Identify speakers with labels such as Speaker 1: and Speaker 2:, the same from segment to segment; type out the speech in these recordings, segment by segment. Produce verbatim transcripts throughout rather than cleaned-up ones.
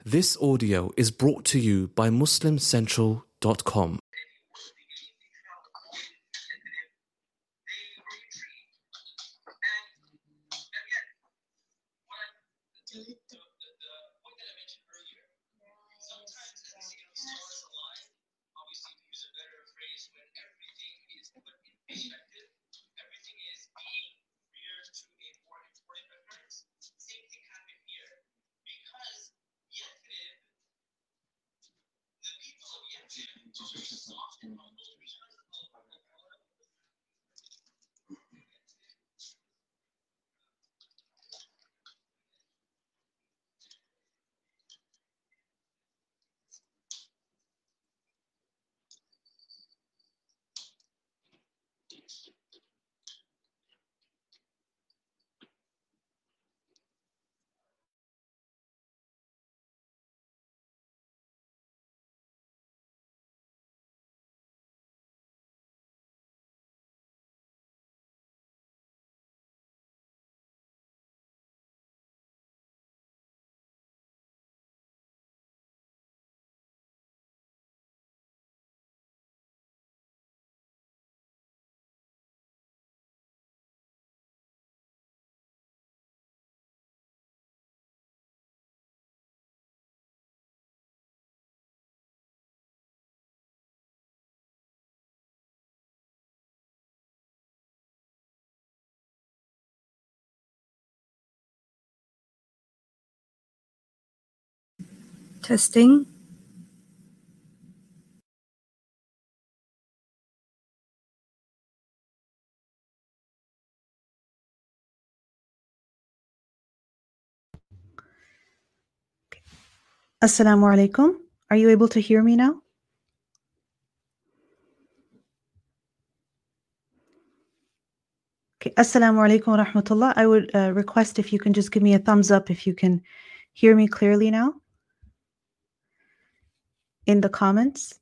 Speaker 1: This audio is brought to you by Muslim Central dot com.
Speaker 2: Testing. Assalamu alaikum. Are you able to hear me now? Okay. Assalamu alaikum wa rahmatullah. I would uh, request if you can just give me a thumbs up if you can hear me clearly now in the comments.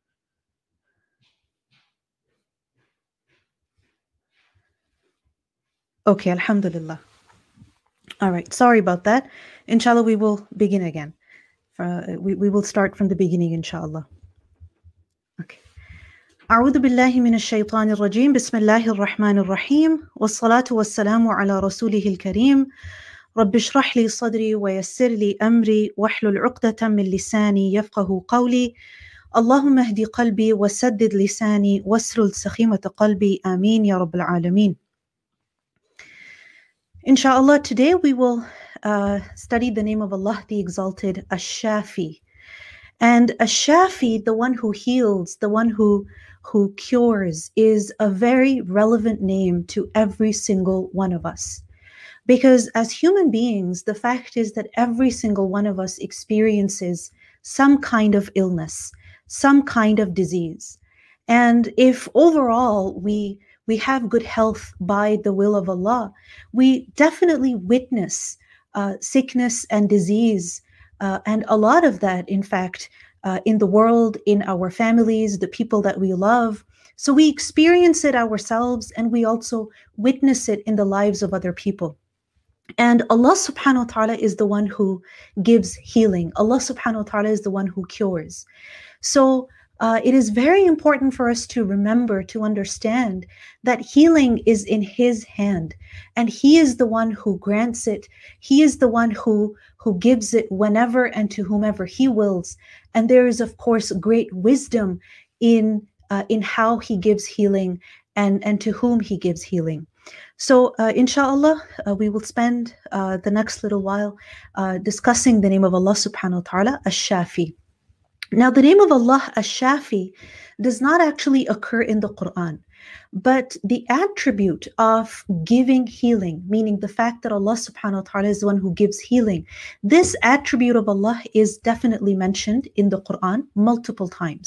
Speaker 2: Okay, alhamdulillah. All right, sorry about that. Inshallah, we will begin again. Uh, we, we will start from the beginning, inshallah. Okay. أعوذ بالله من الشيطان الرجيم بسم الله الرحمن الرحيم والصلاة والسلام على رسوله الكريم رب اشرح لي صدري ويسر لي أمري واحلل عقدة من لساني يفقه قولي اللهم اهدي قلبي وسدد لساني واسلل سخيمة قلبي آمين يا رب العالمين. Inshallah, today we will uh, study the name of Allah, the Exalted, Ash-Shafi. And Ash-Shafi, the one who heals, the one who, who cures, is a very relevant name to every single one of us. Because as human beings, the fact is that every single one of us experiences some kind of illness, some kind of disease. And if overall we we have good health by the will of Allah, we definitely witness uh, sickness and disease, uh, and a lot of that, in fact, uh, in the world, in our families, the people that we love. So we experience it ourselves, and we also witness it in the lives of other people. And Allah subhanahu wa ta'ala is the one who gives healing. Allah subhanahu wa ta'ala is the one who cures. So Uh, it is very important for us to remember, to understand that healing is in His hand, and He is the one who grants it. He is the one who, who gives it whenever and to whomever He wills. And there is, of course, great wisdom in, uh, in how He gives healing and, and to whom He gives healing. So, uh, inshallah, uh, we will spend uh, the next little while uh, discussing the name of Allah subhanahu wa ta'ala, Ash-Shafi. Now, the name of Allah, Ash-Shafi, does not actually occur in the Quran, but the attribute of giving healing, meaning the fact that Allah subhanahu wa ta'ala is the one who gives healing, this attribute of Allah is definitely mentioned in the Quran multiple times.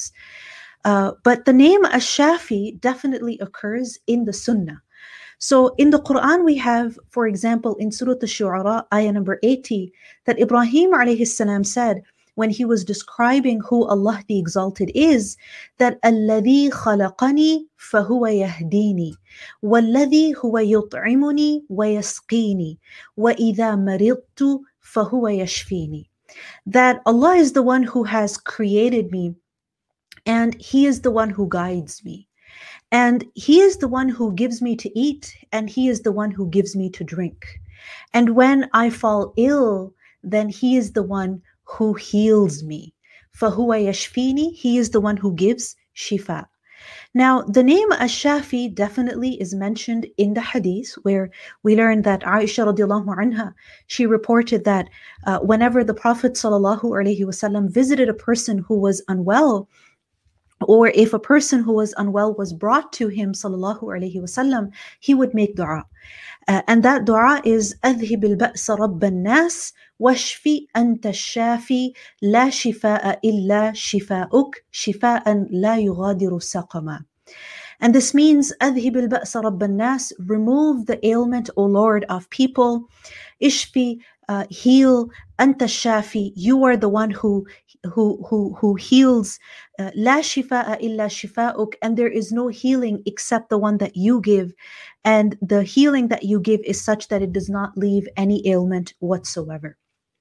Speaker 2: Uh, but the name Ash-Shafi definitely occurs in the Sunnah. So in the Quran, we have, for example, in Surah Ash-Shu'ara, ayah number eighty, that Ibrahim alayhi salam said, when he was describing who Allah the Exalted is, that الَّذِي خَلَقَنِي فَهُوَ يَهْدِينِي وَالَّذِي هُوَ يُطْعِمُنِي وَيَسْقِينِي وَإِذَا مَرِضْتُ فَهُوَ يَشْفِينِي. that Allah is the one who has created me, and He is the one who guides me. And He is the one who gives me to eat, and He is the one who gives me to drink. And when I fall ill, then He is the one who heals me. فَهُوَ يَشْفِينِي, He is the one who gives shifa. Now, the name Ash-Shafi definitely is mentioned in the hadith, where we learn that Aisha radiallahu anha, she reported that uh, whenever the Prophet sallallahu alaihi wasallam visited a person who was unwell, or if a person who was unwell was brought to him sallallahu alaihi wasallam, he would make dua. Uh, and that dua is أذهب البأس رب الناس واشفي أنت الشافي لا شفاء إلا شفاؤك شفاء لا يغادر سقما. And this means أذهب البأس رب الناس, remove the ailment, O Lord of people. Ishfi, uh, heal. أنت الشافي, you are the one who who who who heals. Uh, لا شفاء إلا شفاؤك, and there is no healing except the one that you give. And the healing that you give is such that it does not leave any ailment whatsoever.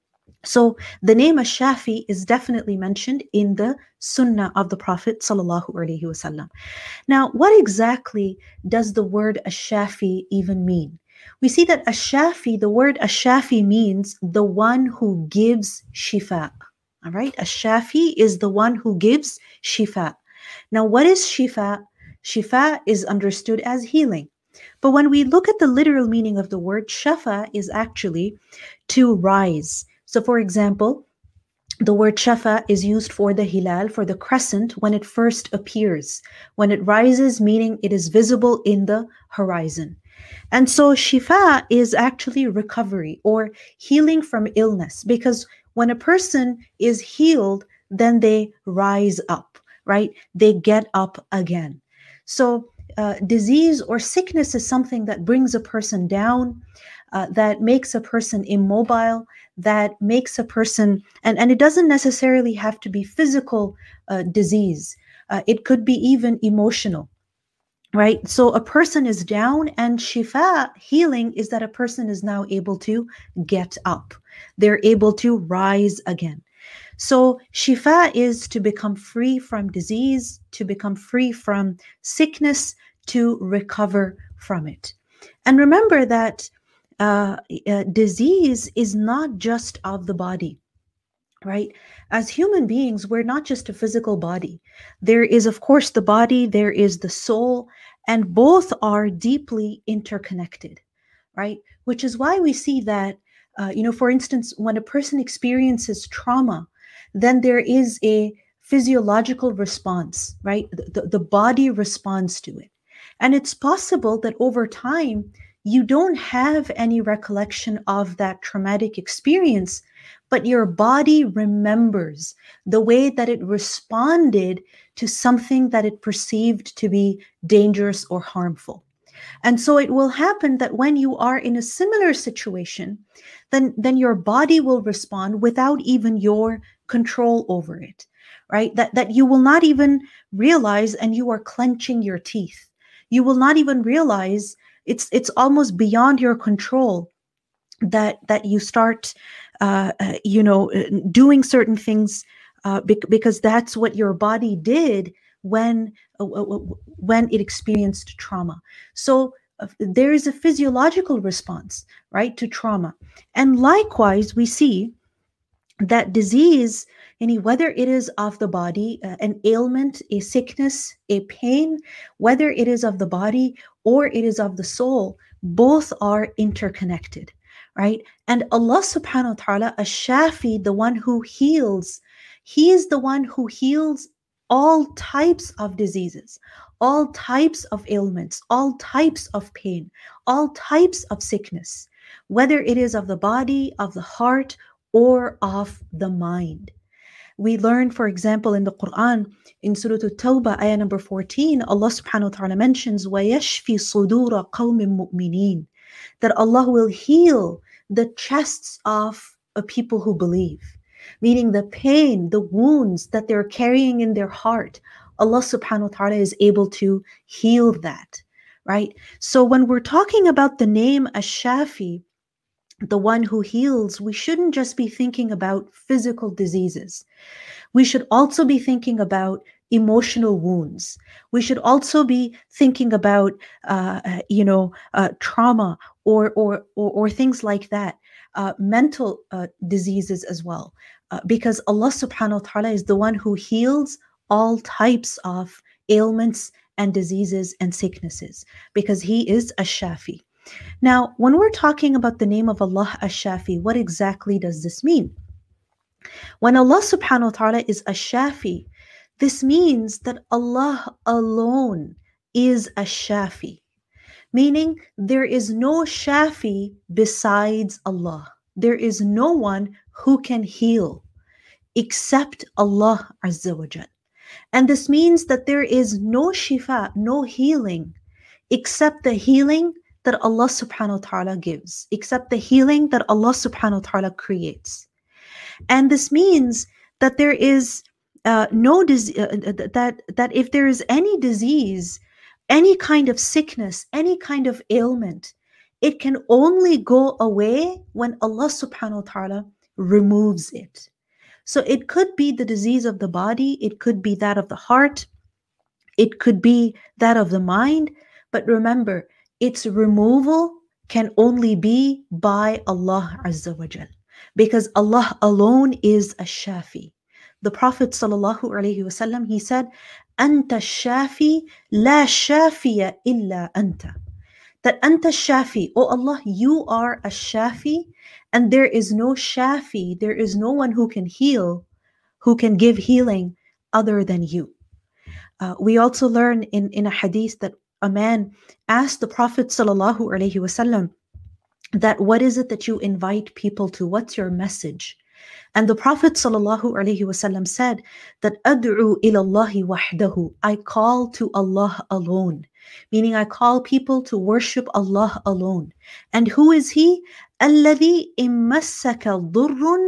Speaker 2: So the name Ash-Shafi is definitely mentioned in the Sunnah of the Prophet sallallahu alaihi wasallam. Now, what exactly does the word Ash-Shafi even mean? We see that Ash-Shafi, the word Ash-Shafi means the one who gives shifa. All right, Ash-Shafi is the one who gives shifa. Now, what is shifa? Shifa is understood as healing. But when we look at the literal meaning of the word, shafa is actually to rise. So for example, the word shafa is used for the hilal, for the crescent, when it first appears, when it rises, meaning it is visible in the horizon. And so shifa is actually recovery or healing from illness, because when a person is healed, then they rise up, right? They get up again. So uh, disease or sickness is something that brings a person down, uh, that makes a person immobile, that makes a person, and, and it doesn't necessarily have to be physical uh, disease. Uh, it could be even emotional, right? So a person is down, and shifa, healing, is that a person is now able to get up. They're able to rise again. So shifa is to become free from disease, to become free from sickness, to recover from it. And remember that uh, uh, disease is not just of the body, right? As human beings, we're not just a physical body. There is, of course, the body, there is the soul, and both are deeply interconnected, right? Which is why we see that, uh, you know, for instance, when a person experiences trauma, then there is a physiological response, right? The, the, the body responds to it. And it's possible that over time, you don't have any recollection of that traumatic experience, but your body remembers the way that it responded to something that it perceived to be dangerous or harmful. And so it will happen that when you are in a similar situation, then, then your body will respond without even your control over it, right? That, that you will not even realize, and you are clenching your teeth. You will not even realize, it's it's almost beyond your control, that that you start, uh, uh, you know, doing certain things uh, bec- because that's what your body did when uh, when it experienced trauma. So uh, there is a physiological response, right, to trauma. And likewise, we see that disease, any whether it is of the body, uh, an ailment, a sickness, a pain, whether it is of the body or it is of the soul, both are interconnected, right? And Allah subhanahu wa ta'ala, Ash-Shafi, the one who heals, He is the one who heals all types of diseases, all types of ailments, all types of pain, all types of sickness, whether it is of the body, of the heart, or of the mind. We learn, for example, in the Quran, in Surah At-Tawbah, ayah number fourteen, Allah subhanahu wa ta'ala mentions, وَيَشْفِي صُدُورَ قَوْمٍ مُؤْمِنِينَ, that Allah will heal the chests of a people who believe, meaning the pain, the wounds that they're carrying in their heart, Allah subhanahu wa ta'ala is able to heal that, right? So when we're talking about the name Ash-Shafi, the one who heals, we shouldn't just be thinking about physical diseases. We should also be thinking about emotional wounds. We should also be thinking about, uh, uh, you know, uh, trauma or, or or or things like that, uh, mental uh, diseases as well, uh, because Allah Subhanahu wa Taala is the one who heals all types of ailments and diseases and sicknesses, because He is Ash-Shafi. Now, when we're talking about the name of Allah Ash-Shafi, what exactly does this mean? When Allah Subhanahu wa Taala is Ash-Shafi, this means that Allah alone is Ash-Shafi, meaning there is no Shafi besides Allah. There is no one who can heal except Allah Azza wa Jal. And this means that there is no shifa, no healing, except the healing that Allah Subhanahu wa Taala gives, except the healing that Allah Subhanahu wa Taala creates. And this means that there is uh, no dis- uh, that that if there is any disease, any kind of sickness, any kind of ailment, it can only go away when Allah Subhanahu wa Taala removes it. So it could be the disease of the body, it could be that of the heart, it could be that of the mind, but remember, its removal can only be by Allah Azza wa Jal, because Allah alone is Ash-Shafi. The Prophet sallallahu alaihi wasallam, he said, "Anta Shafi, la shafiya illa anta." That Anta Shafi, oh Allah, you are Ash-Shafi, and there is no Shafi, there is no one who can heal, who can give healing other than you. Uh, we also learn in, in a hadith that a man asked the Prophet sallallahu alaihi wasallam that what is it that you invite people to? What's your message? And the Prophet sallallahu alaihi wasallam said that ad'u ilallahi wahdahu, I call to Allah alone, meaning I call people to worship Allah alone. And who is He? الذي إن مسك ضر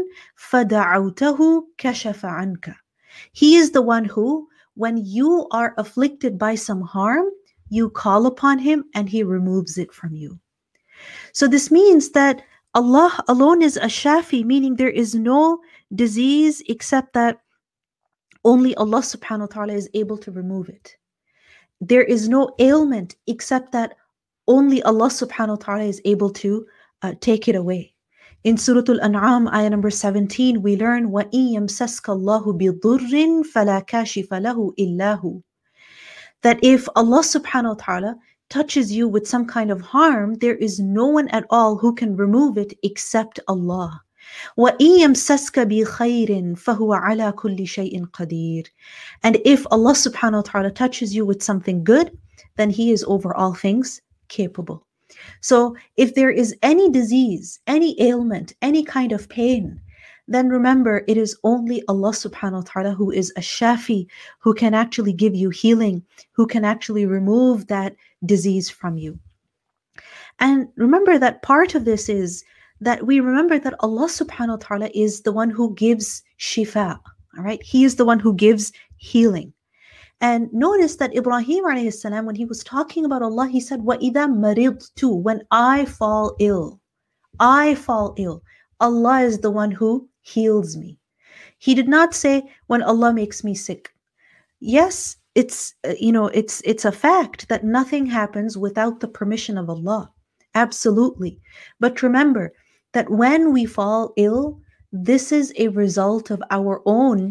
Speaker 2: فدعوته كشف عنك. He is the one who, when you are afflicted by some harm, you call upon Him and He removes it from you. So this means that Allah alone is Ash-Shafi, meaning there is no disease except that only Allah Subhanahu wa Taala is able to remove it. There is no ailment except that only Allah Subhanahu wa Taala is able to uh, take it away. In Surah Al-An'am, ayah number seventeen, we learn, وَإِن يَمْسَسْكَ اللَّهُ بِضُرٍّ فَلَا كَاشِفَ لَهُ إِلَّا هُ. That if Allah Subhanahu wa Taala touches you with some kind of harm, there is no one at all who can remove it except Allah. وَإِن يَمْسَسْكَ بِخَيْرٍ فَهُوَ عَلَى كُلِّ شَيْءٍ قَدِيرٌ. And if Allah Subhanahu wa Taala touches you with something good, then He is over all things capable. So if there is any disease, any ailment, any kind of pain, then remember it is only Allah Subhanahu wa Taala who is Ash-Shafi, who can actually give you healing, who can actually remove that disease from you. And remember that part of this is that we remember that Allah Subhanahu wa Taala is the one who gives shifa, all right? He is the one who gives healing. And notice that Ibrahim alayhi salam, when he was talking about Allah, he said, وَإِذَا مَرِضْتُ, when I fall ill, I fall ill, Allah is the one who heals me. He did not say, when Allah makes me sick. Yes, it's, uh, you know, it's, it's a fact that nothing happens without the permission of Allah. Absolutely. But remember that when we fall ill, this is a result of our own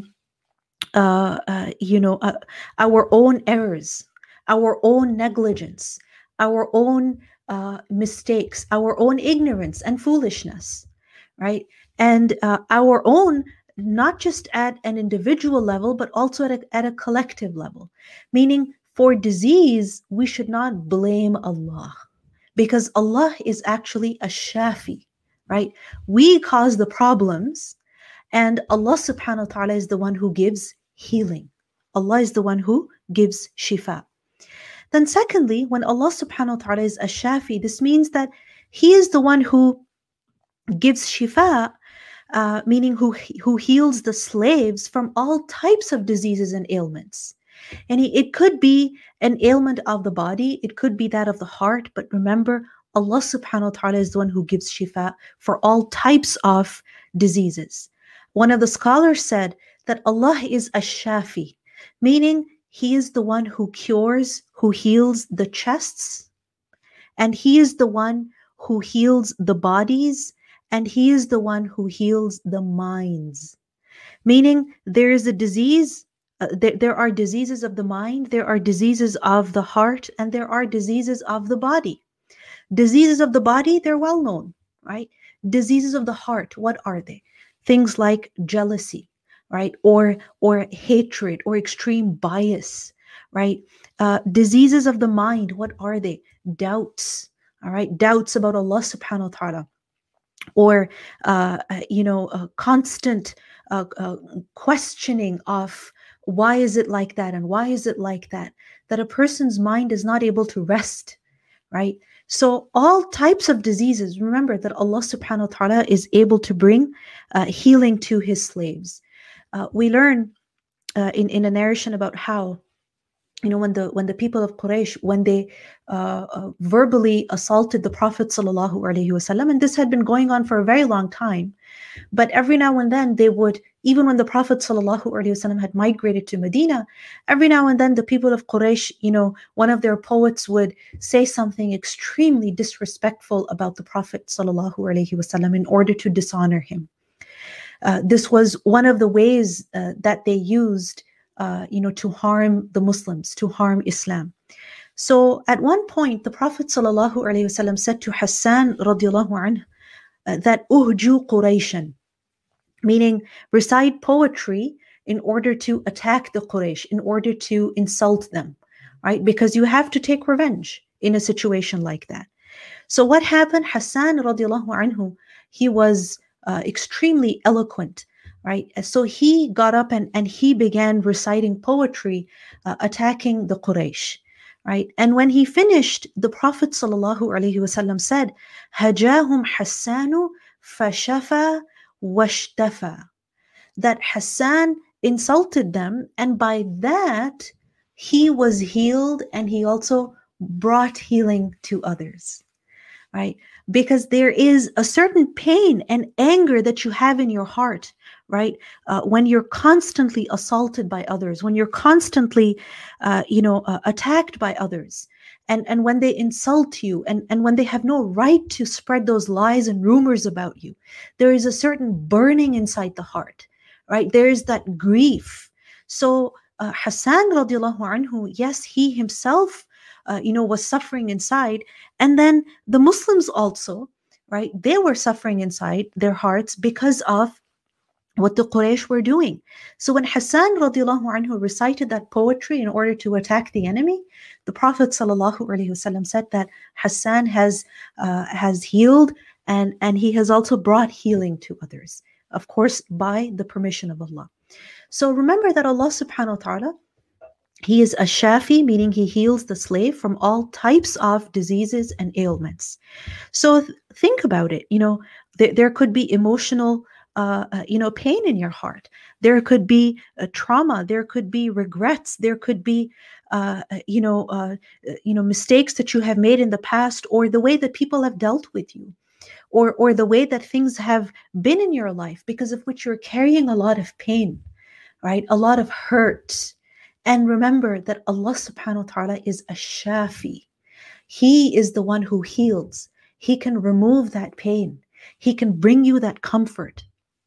Speaker 2: Uh, uh, you know, uh, our own errors, our own negligence, our own uh, mistakes, our own ignorance and foolishness, right? And uh, our own, not just at an individual level, but also at a, at a collective level. Meaning, for disease, we should not blame Allah, because Allah is actually Ash-Shafi, right? We cause the problems, and Allah Subhanahu wa Taala is the one who gives healing. Allah is the one who gives shifa. Then secondly, when Allah Subhanahu wa Taala is Ash-Shafi, this means that He is the one who gives shifa, uh, meaning who, who heals the slaves from all types of diseases and ailments. And he, it could be an ailment of the body, it could be that of the heart, but remember, Allah subhanahu wa ta'ala is the one who gives shifa for all types of diseases. One of the scholars said that Allah is ash-shafi, meaning He is the one who cures, who heals the chests, and He is the one who heals the bodies, and He is the one who heals the minds. Meaning there is a disease, uh, there, there are diseases of the mind, there are diseases of the heart, and there are diseases of the body. Diseases of the body, they're well known, right? Diseases of the heart, what are they? Things like jealousy, right? Or, or hatred, or extreme bias, right? Uh, diseases of the mind, what are they? Doubts, all right? Doubts about Allah subhanahu wa ta'ala. Or, uh, you know, a constant uh, uh, questioning of why is it like that? And why is it like that? That a person's mind is not able to rest, right? So all types of diseases, remember that Allah subhanahu wa ta'ala is able to bring uh, healing to His slaves. Uh, we learn uh, in, in a narration about how, you know, when the when the people of Quraysh, when they uh, uh, verbally assaulted the Prophet sallallahu alaihi wasallam, and this had been going on for a very long time, but every now and then they would, even when the Prophet sallallahu alaihi wasallam had migrated to Medina, every now and then the people of Quraysh, you know, one of their poets would say something extremely disrespectful about the Prophet sallallahu alaihi wasallam in order to dishonor him. Uh, this was one of the ways uh, that they used, uh, you know, to harm the Muslims, to harm Islam. So at one point, the Prophet sallallahu alaihi wasallam said to Hassan radiallahu anhu uh, that uhju Qurayshan, meaning recite poetry in order to attack the Quraysh, in order to insult them, right? Because you have to take revenge in a situation like that. So what happened? Hassan radiallahu anhu, he was uh, extremely eloquent, right? So he got up and, and he began reciting poetry, uh, attacking the Quraysh, right? And when he finished, the Prophet sallallahu alaihi wasallam said, "Hajahum Hassanu fashafa washtafa," that Hassan insulted them, and by that he was healed, and he also brought healing to others, right? Because there is a certain pain and anger that you have in your heart, right? Uh, when you're constantly assaulted by others, when you're constantly, uh, you know, uh, attacked by others, and, and when they insult you, and, and when they have no right to spread those lies and rumors about you, there is a certain burning inside the heart, right? There is that grief. So uh, Hassan radiallahu anhu, yes, he himself Uh, you know, was suffering inside. And then the Muslims also, right, they were suffering inside their hearts because of what the Quraysh were doing. So when Hassan radiallahu anhu recited that poetry in order to attack the enemy, the Prophet sallallahu alaihi wasallam said that Hassan has uh, has healed, and, and he has also brought healing to others, of course, by the permission of Allah. So remember that Allah subhanahu wa ta'ala, He is a shafi, meaning He heals the slave from all types of diseases and ailments. So th- think about it. You know, th- there could be emotional, uh, uh, you know, pain in your heart. There could be uh, trauma. There could be regrets. There could be, uh, you know, uh, you know, mistakes that you have made in the past, or the way that people have dealt with you, or or the way that things have been in your life, because of which you're carrying a lot of pain, right? A lot of hurt. And remember that Allah subhanahu wa ta'ala is a shafi. He is the one who heals. He can remove that pain. He can bring you that comfort.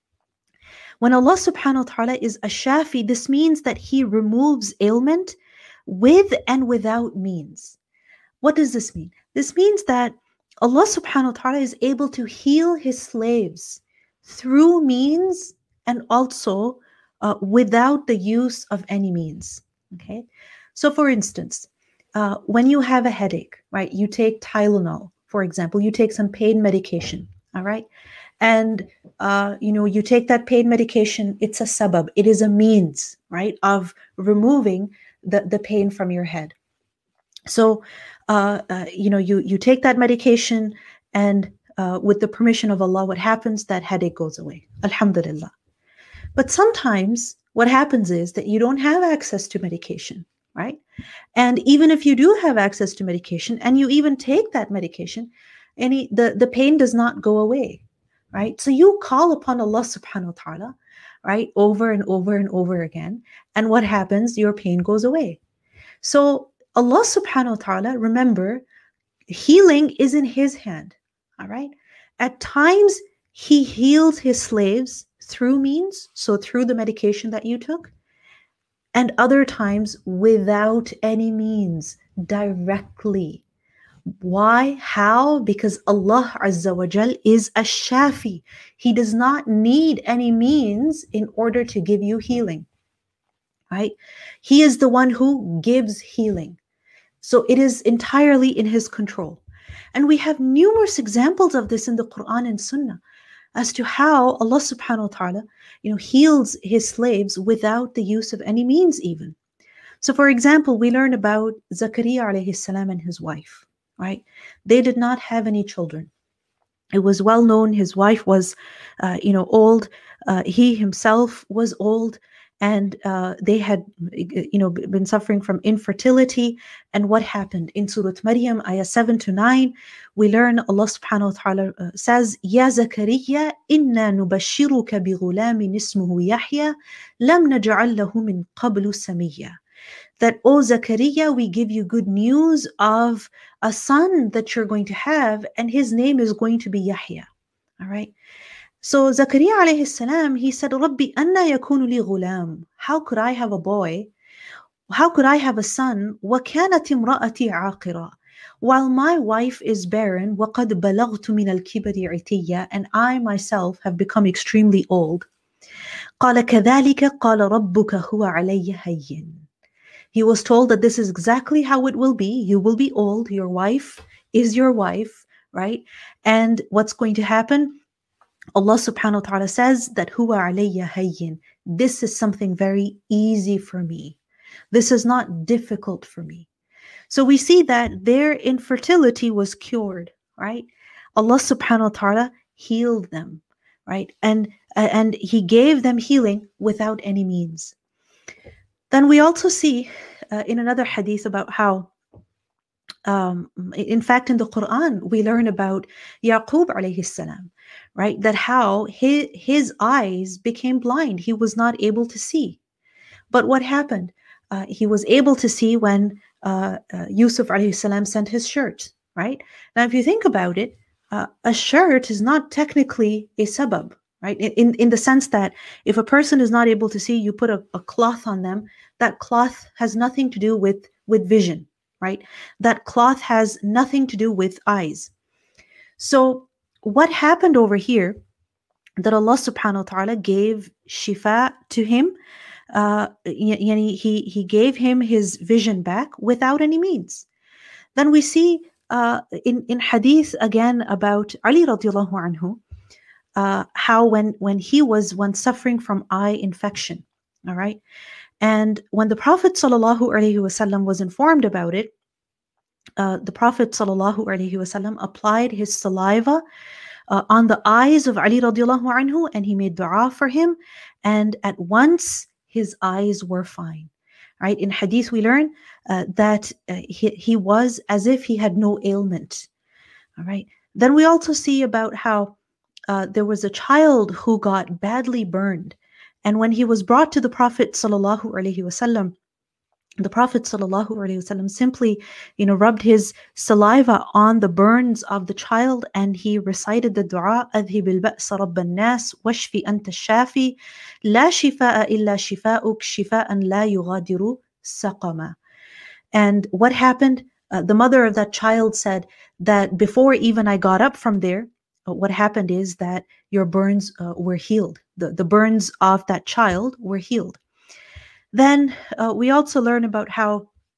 Speaker 2: When Allah subhanahu wa ta'ala is a shafi, this means that He removes ailment with and without means. What does this mean? This means that Allah subhanahu wa ta'ala is able to heal His slaves through means and also uh, without the use of any means. Okay, so for instance, uh, when you have a headache, right, you take Tylenol, for example, you take some pain medication, all right, and uh, you know, you take that pain medication. It's a sabab, it is a means, right, of removing the, the pain from your head. So, uh, uh, you know, you you take that medication, and uh, with the permission of Allah, what happens? That headache goes away. Alhamdulillah. But sometimes what happens is that you don't have access to medication, right? And even if you do have access to medication, and you even take that medication, any the, the pain does not go away, right? So you call upon Allah subhanahu wa ta'ala, right, over and over and over again. And what happens? Your pain goes away. So Allah subhanahu wa ta'ala, remember, healing is in His hand, all right? At times, He heals His slaves through means, so through the medication that you took, and other times without any means, directly. Why? How? Because Allah Azza wa Jal is a shafi. He does not need any means in order to give you healing, right? He is the one who gives healing. So it is entirely in His control. And we have numerous examples of this in the Quran and Sunnah as to how Allah subhanahu wa ta'ala, you know, heals His slaves without the use of any means even. So for example, we learn about Zakaria alayhi salam and his wife, right? They did not have any children. It was well known his wife was, uh, you know, old. Uh, he himself was old. And uh, they had, you know, been suffering from infertility. And what happened? In Surah Maryam, ayah seven to nine, we learn Allah subhanahu wa ta'ala uh, says, Ya Zakariya, inna nubashiruka bi ghulamin ismuhu Yahya, lam naj'al lahu min qablu samiyya. That, O Zakariya, we give you good news of a son that you're going to have, and his name is going to be Yahya. All right. So Zakaria alayhi salam, he said, Rabbi anna yakunu li ghulam. How could I have a boy? How could I have a son? وَكَانَتْ امْرَأَتِي عَاقِرًا. While my wife is barren, وَقَدْ بَلَغْتُ مِنَ الْكِبَرِ عِتِيًّا, and I myself have become extremely old. قَالَ كَذَلِكَ قَالَ رَبُّكَ هُوَ عَلَيَّ هَيِّنٌ. He was told that this is exactly how it will be. You will be old. Your wife is your wife, right? And what's going to happen? Allah subhanahu wa ta'ala says that huwa alayya hayyin. This is something very easy for me. This is not difficult for me. So we see that their infertility was cured, right? Allah subhanahu wa ta'ala healed them, right? And, uh, and He gave them healing without any means. Then we also see uh, in another hadith about how Um, in fact, in the Quran, we learn about Yaqub alayhi salam, right? That how his, his eyes became blind. He was not able to see. But what happened? Uh, he was able to see when uh, uh, Yusuf alayhi salam sent his shirt, right? Now, if you think about it, uh, a shirt is not technically a sabab, right? In, in the sense that if a person is not able to see, you put a, a cloth on them, that cloth has nothing to do with, with vision. Right? That cloth has nothing to do with eyes. So what happened over here, that Allah subhanahu wa ta'ala gave shifa to him, uh, he, he gave him his vision back without any means. Then we see uh, in, in hadith again about Ali radiallahu anhu, uh, how when, when he was once suffering from eye infection, all right? And when the Prophet sallallahu alaihi wasallam was informed about it, uh, the Prophet sallallahu alaihi wasallam applied his saliva uh, on the eyes of Ali radiallahu anhu, and he made dua for him, and at once his eyes were fine. Right? In hadith we learn uh, that uh, he, he was as if he had no ailment. All right. Then we also see about how uh, there was a child who got badly burned. And when he was brought to the Prophet sallallahu alaihi wasallam, the Prophet sallallahu alaihi wasallam simply, you know, rubbed his saliva on the burns of the child, and he recited the dua, "Adhib al-ba's rabb an-nas, washfi anta ash-shafi, la shifaa illa shifa'uk, shifaan la yughadiru saqama." And what happened? Uh, the mother of that child said that before even I got up from there, uh, what happened is that your burns uh, were healed. The, the burns of that child were healed. Then uh, we also learn about how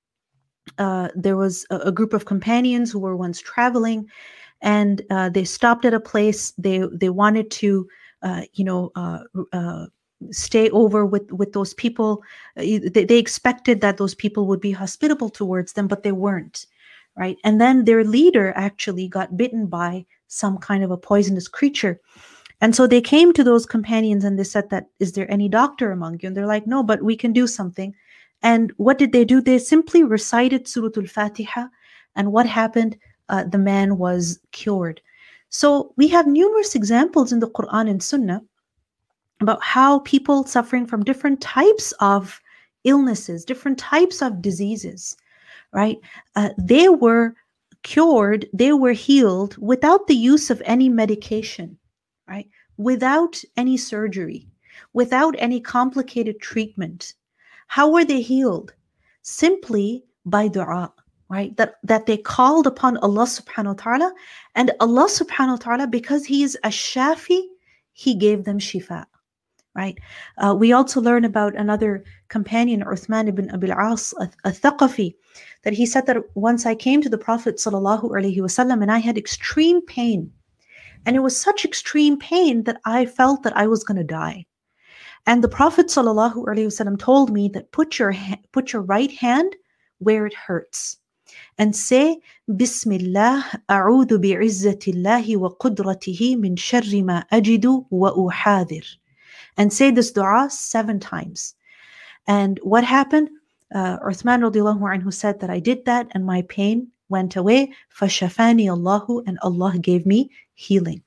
Speaker 2: uh, there was a, a group of companions who were once traveling, and uh, they stopped at a place. They they wanted to, uh, you know, uh, uh, stay over with with those people. Uh, they, they expected that those people would be hospitable towards them, but they weren't, right? And then their leader actually got bitten by some kind of a poisonous creature. And so they came to those companions and they said that, is there any doctor among you? And they're like, no, but we can do something. And what did they do? They simply recited Surah Al-Fatiha. And what happened? uh, the man was cured. So we have numerous examples in the Quran and Sunnah about how people suffering from different types of illnesses, different types of diseases, right? Uh, they were cured, they were healed without the use of any medication, right? Without any surgery, without any complicated treatment. How were they healed? Simply by dua, right? That, that they called upon Allah subhanahu wa ta'ala, and Allah subhanahu wa ta'ala, because He is ash-shafi, He gave them shifa. Right. Uh, we also learn about another companion, Uthman ibn Abil As al-Thaqafi, that he said that once I came to the Prophet sallallahu alaihi wasallam and I had extreme pain, and it was such extreme pain that I felt that I was going to die. And the Prophet sallallahu alaihi wasallam told me that put your ha- put your right hand where it hurts, and say, Bismillah, a'udhu bi'izzatillahi wa qudratihi min sharri ma ajidu wa uhadir. And say this dua seven times. And what happened? Uh, Uthman radiallahu anhu said that I did that and my pain went away. Fashafani Allahu, and Allah gave me healing.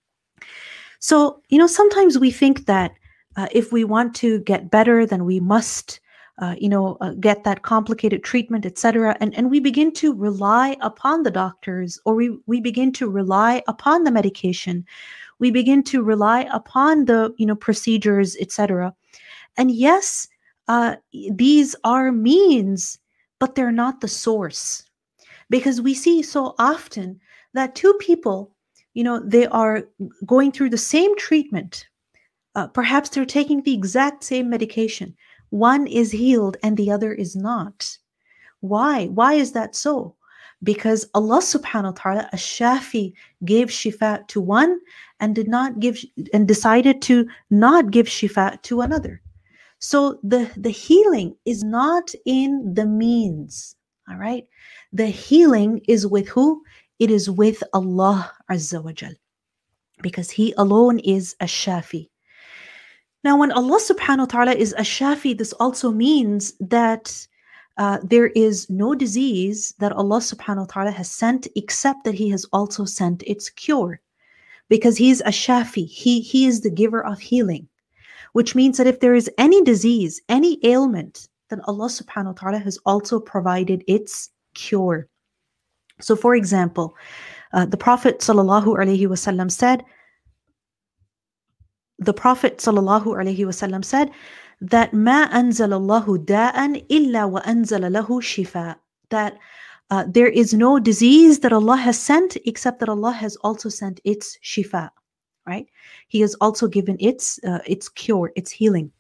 Speaker 2: So, you know, sometimes we think that uh, if we want to get better, then we must, uh, you know, uh, get that complicated treatment, et cetera. And, and we begin to rely upon the doctors, or we, we begin to rely upon the medication. We begin to rely upon the, you know, procedures, et cetera. And yes, uh, these are means, but they're not the source. Because we see so often that two people, you know, they are going through the same treatment. Uh, perhaps they're taking the exact same medication. One is healed and the other is not. Why? Why is that so? Because Allah subhanahu wa ta'ala, ash-shafi, gave shifa to one and did not give and decided to not give shifa to another. So the, the healing is not in the means. All right. The healing is with who? It is with Allah Azza wa Jal, because He alone is ash-shafi. Now, when Allah subhanahu wa ta'ala is ash-shafi, this also means that Uh, there is no disease that Allah subhanahu wa ta'ala has sent except that He has also sent its cure, because He's ash-shafi. He, he is the giver of healing, which means that if there is any disease, any ailment, then Allah subhanahu wa ta'ala has also provided its cure. So for example, uh, the Prophet sallallahu alaihi wasallam said, the Prophet sallallahu alaihi wasallam said, that ma anzala Allahu da'an illa wa anzala lahu shifa, that uh, there is no disease that Allah has sent except that Allah has also sent its shifa, right? He has also given its uh, its cure, its healing.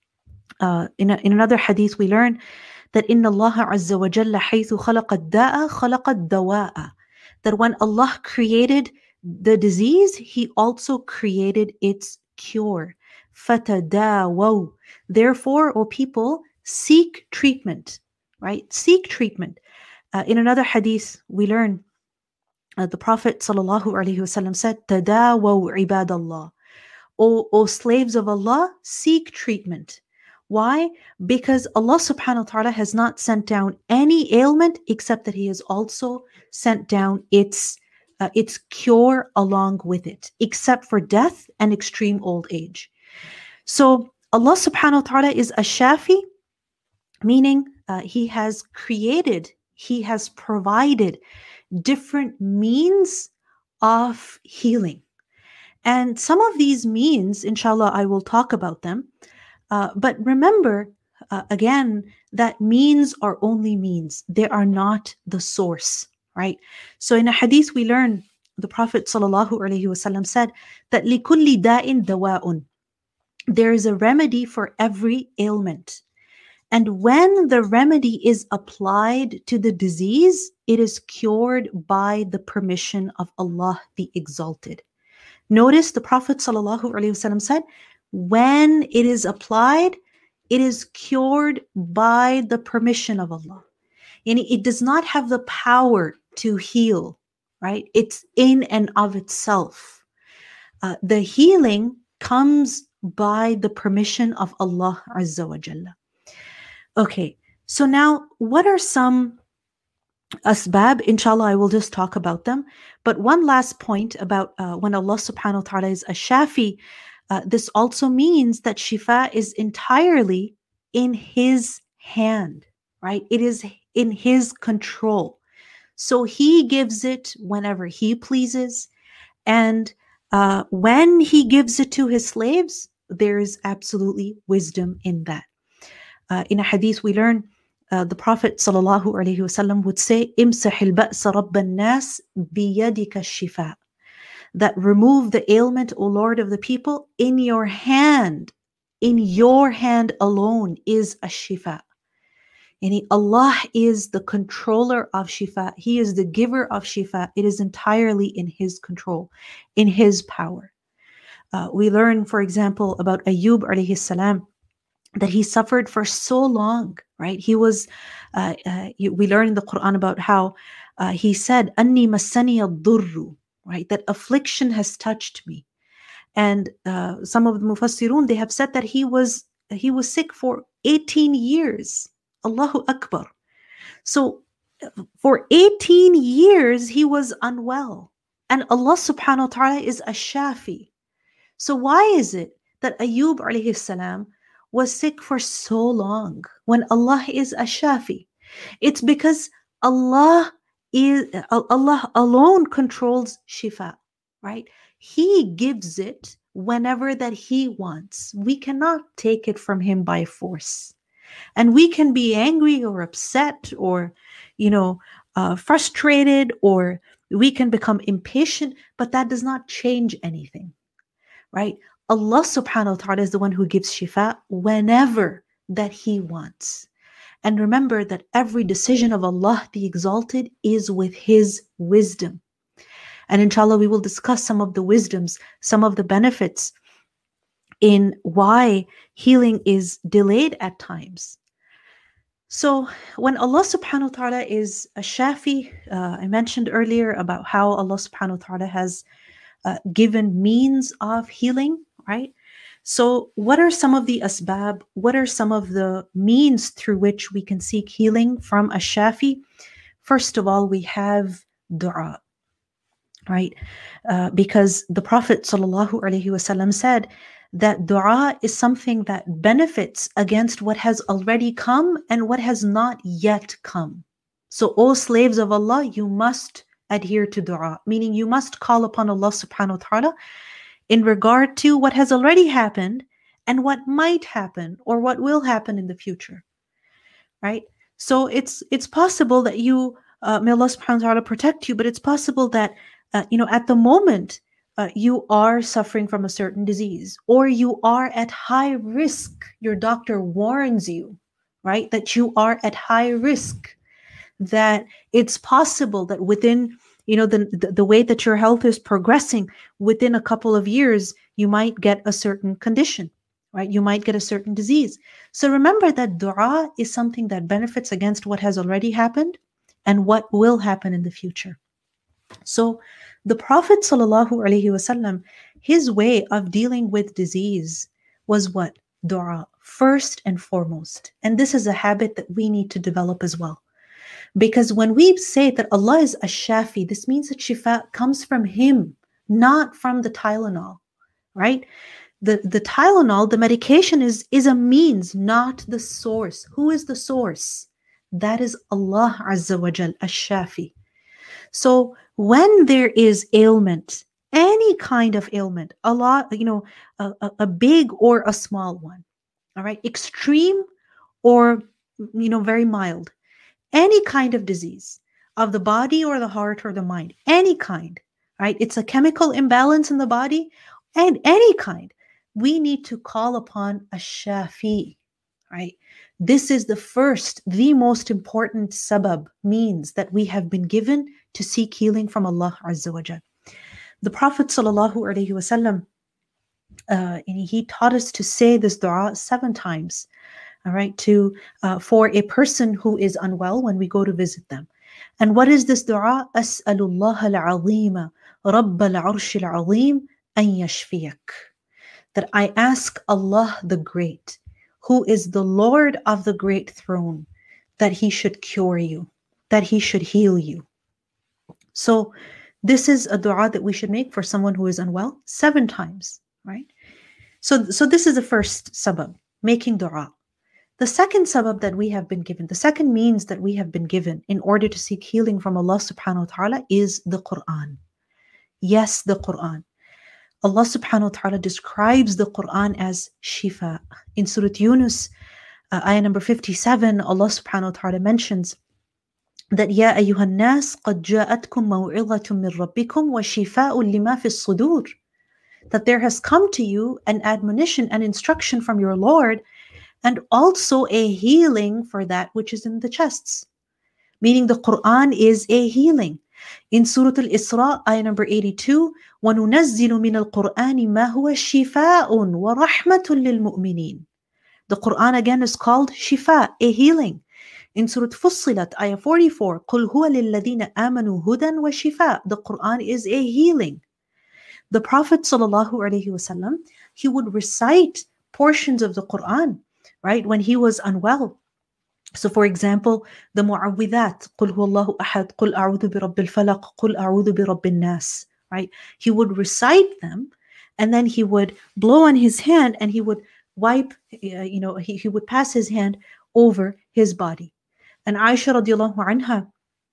Speaker 2: Uh, in, a, in another hadith we learn that inna Allah azza wa jalla haythu khalaqa ad-da'a khalaqa ad-dawa'a, that when Allah created the disease, He also created its cure. Fatadawaw. Therefore, O people, seek treatment, right? Seek treatment. Uh, in another hadith, we learn uh, the Prophet sallallahu alaihi wasallam said, Tadawaw ibadallah. O, O slaves of Allah, seek treatment. Why? Because Allah subhanahu wa ta'ala has not sent down any ailment except that He has also sent down its, uh, its cure along with it, except for death and extreme old age. So Allah subhanahu wa ta'ala is ash-shafi, meaning uh, He has created, He has provided different means of healing. And some of these means, inshallah, I will talk about them. Uh, but remember, uh, again, that means are only means. They are not the source, right? So in a hadith we learn, the Prophet sallallahu alaihi wasallam said that لِكُلِّ دَاءٍ دَوَاءٌ. There is a remedy for every ailment. And when the remedy is applied to the disease, it is cured by the permission of Allah the Exalted. Notice the Prophet ﷺ said, when it is applied, it is cured by the permission of Allah. And it does not have the power to heal, right? It's in and of itself. Uh, the healing comes by the permission of Allah Azza wa Jalla. Okay, so now what are some asbab, inshallah, I will just talk about them. But one last point about uh, when Allah subhanahu wa ta'ala is ash-shafi, uh, this also means that shifa is entirely in His hand, right? It is in His control. So He gives it whenever He pleases. And uh, when He gives it to His slaves, there is absolutely wisdom in that. Uh, in a hadith, we learn uh, the Prophet sallallahu alaihi wasallam would say, "Imsah al-ba's rabb an-nas biyadika ash-shifa." That remove the ailment, O Lord of the people, in your hand. In your hand alone is ash-shifa. Yani Allah is the controller of shifa. He is the giver of shifa. It is entirely in His control, in His power. Uh, we learn, for example, about Ayyub alayhi salam, that he suffered for so long, right? He was, uh, uh, we learn in the Quran about how uh, he said, "Anni massani ad-durru," right? That affliction has touched me. And uh, some of the mufassirun, they have said that he was he was sick for eighteen years. Allahu Akbar. So for eighteen years, he was unwell. And Allah subhanahu wa ta'ala is ash-shafi. So why is it that Ayyub alayhi salam was sick for so long when Allah is ash-shafi? It's because Allah is Allah alone controls shifa, right? He gives it whenever that He wants. We cannot take it from Him by force. And we can be angry or upset or, you know, uh, frustrated, or we can become impatient, but that does not change anything, right? Allah subhanahu wa ta'ala is the one who gives shifa whenever that He wants. And remember that every decision of Allah the Exalted is with His wisdom. And inshallah, we will discuss some of the wisdoms, some of the benefits in why healing is delayed at times. So when Allah subhanahu wa ta'ala is a shafi, uh, I mentioned earlier about how Allah subhanahu wa ta'ala has uh, given means of healing, right? So what are some of the asbab? What are some of the means through which we can seek healing from a shafi? First of all, we have dua, right? Uh, because the Prophet sallallahu alaihi wasallam said that dua is something that benefits against what has already come and what has not yet come. So, O slaves of Allah, you must adhere to dua, meaning you must call upon Allah subhanahu wa ta'ala in regard to what has already happened and what might happen or what will happen in the future, right? So it's it's possible that you, uh, may Allah subhanahu wa ta'ala protect you, but it's possible that, uh, you know, at the moment, Uh, you are suffering from a certain disease, or you are at high risk. Your doctor warns you, right, that you are at high risk, that it's possible that within, you know, the, the, the way that your health is progressing, within a couple of years, you might get a certain condition, right? You might get a certain disease. So remember that dua is something that benefits against what has already happened and what will happen in the future. So the Prophet sallallahu alaihi wasallam, his way of dealing with disease was what? Dua, first and foremost. And this is a habit that we need to develop as well. Because when we say that Allah is ash-shafi, this means that shifa comes from Him, not from the Tylenol, right? The, the Tylenol, the medication is, is a means, not the source. Who is the source? That is Allah Azza wa Jal, ash-shafi. So when there is ailment, any kind of ailment, a lot, you know, a, a, a big or a small one, all right, extreme or, you know, very mild, any kind of disease of the body or the heart or the mind, any kind, right? It's a chemical imbalance in the body and any kind. We need to call upon a shafi, right? This is the first, the most important sabab, means that we have been given to seek healing from Allah Azza wa Jal. The Prophet sallallahu alaihi wasallam, uh, and he taught us to say this dua seven times, all right, to uh, for a person who is unwell when we go to visit them. And what is this dua? As'alullah al-azima, Rabb al-arsh al-azim, an yashfiyak. That I ask Allah the Great, who is the Lord of the great throne, that He should cure you. that he should heal you. So this is a dua that we should make for someone who is unwell seven times, right? So, so this is the first sabab, making dua. The second sabab that we have been given, the second means that we have been given in order to seek healing from Allah subhanahu wa ta'ala is the Quran. Yes, the Quran. Allah subhanahu wa ta'ala describes the Quran as shifa. In Surah Yunus, uh, ayah number fifty-seven, Allah subhanahu wa ta'ala mentions that يَا أَيُّهَا النَّاسِ قَدْ جَاءَتْكُمْ مَوْعِظَةٌ مِّن رَبِّكُمْ وَشِفَاءٌ لِمَا فِي الصُّدُورِ. That there has come to you an admonition and instruction from your Lord, and also a healing for that which is in the chests. Meaning the Quran is a healing. In Surah Al-Isra, ayah number eighty-two, وَنُنَزِّلُ مِنَ الْقُرْآنِ مَا هُوَ شِفَاءٌ وَرَحْمَةٌ لِلْمُؤْمِنِينَ. The Quran again is called shifa, a healing. In Surah Fussilat, ayah forty-four, قُلْ هُوَ لِلَّذِينَ آمَنُوا هُدًى وَشِفَاء. The Quran is a healing. The Prophet sallallahu alaihi wasallam, he would recite portions of the Quran, right, when he was unwell. So for example, the mu'awwidhat, قُلْ هُوَ اللَّهُ أَحَدٌ قُلْ أَعُوذُ بِرَبِّ الْفَلَقِ قُلْ أَعُوذُ بِرَبِّ النَّاسِ, right? He would recite them, and then he would blow on his hand, and he would wipe, uh, you know, he, he would pass his hand over his body. And Aisha radiallahu anha,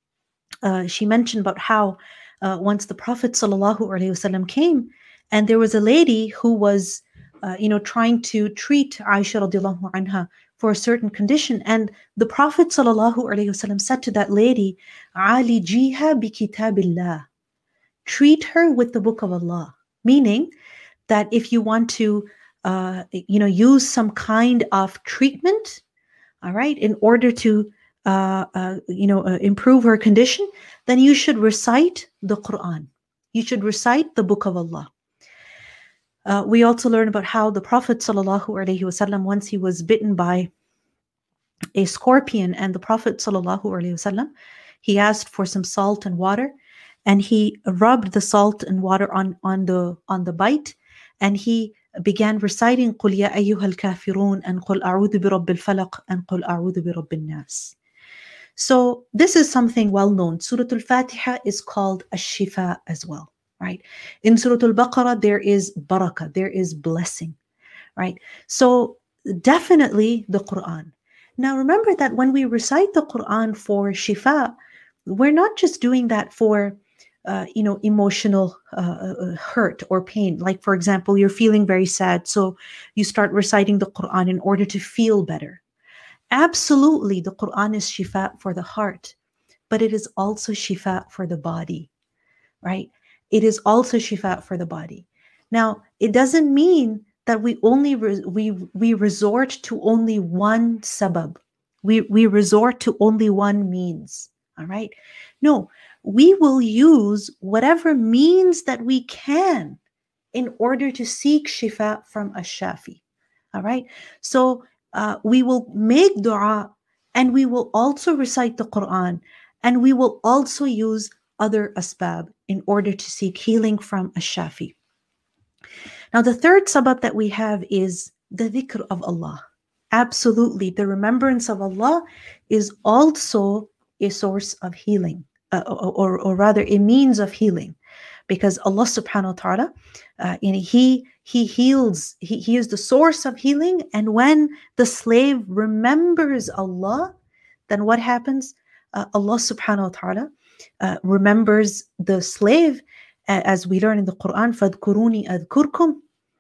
Speaker 2: uh, she mentioned about how uh, once the Prophet sallallahu alaihi wasallam came, and there was a lady who was, uh, you know, trying to treat Aisha radiallahu anha for a certain condition, and the Prophet sallallahu alaihi wasallam said to that lady, "Alijiha bi kitabillah." Treat her with the book of Allah, meaning that if you want to, uh, you know, use some kind of treatment, all right, in order to Uh, uh, you know, uh, improve her condition, then you should recite the Quran. You should recite the book of Allah. Uh, we also learn about how the Prophet sallallahu alaihi wasallam, once he was bitten by a scorpion, and the Prophet sallallahu alaihi wasallam, he asked for some salt and water, and he rubbed the salt and water on on the on the bite, and he began reciting قُلْ يَا أَيُّهَا الْكَافِرُونَ and قُلْ أَعُوذُ بِرَبِّ الْفَلَقِ and قُلْ أَعُوذُ بِرَبِّ النَّاسِ. So this is something well known. Surah Al-Fatiha is called Ash-Shifa as well, right? In Surah Al-Baqarah, there is barakah, there is blessing, right? So definitely the Quran. Now remember that when we recite the Quran for Shifa, we're not just doing that for, uh, you know, emotional uh, hurt or pain. Like for example, you're feeling very sad, so you start reciting the Quran in order to feel better. Absolutely, the Quran is shifa for the heart, but it is also shifa for the body, right? It is also shifa for the body. Now, it doesn't mean that we only re- we we resort to only one sabab. We we resort to only one means, all right? No, we will use whatever means that we can in order to seek shifa from ash-shafi, all right? So Uh, we will make dua, and we will also recite the Quran, and we will also use other asbab in order to seek healing from ash-shafi. Now the third sabab that we have is the dhikr of Allah. Absolutely, the remembrance of Allah is also a source of healing, uh, or, or, or rather a means of healing, because Allah subhanahu wa ta'ala, uh, you know, he He heals, he, he is the source of healing. And when the slave remembers Allah, then what happens? Uh, Allah subhanahu wa ta'ala uh, remembers the slave, uh, as we learn in the Quran, فَاذْكُرُونِي أَذْكُرْكُمْ.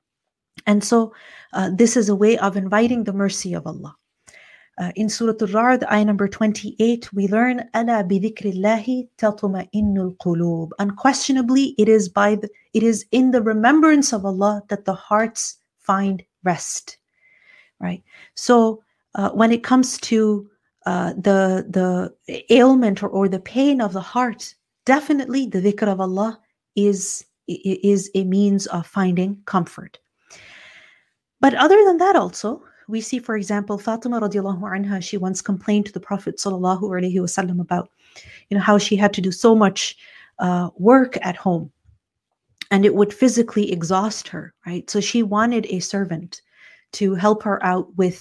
Speaker 2: And so uh, this is a way of inviting the mercy of Allah. Uh, in Surah Al-Ra'd, ayah number twenty-eight, we learn, أَلَا بِذِكْرِ اللَّهِ تَطْمَئِنُّ الْقُلُوبِ. Unquestionably, it is by the, it is in the remembrance of Allah that the hearts find rest, right? So uh, when it comes to uh, the the ailment or, or the pain of the heart, definitely the dhikr of Allah is is a means of finding comfort. But other than that, also, we see, for example, Fatima radiallahu anha, she once complained to the Prophet sallallahu alaihi wasallam about, you know, how she had to do so much uh, work at home, and it would physically exhaust her, right? So she wanted a servant to help her out with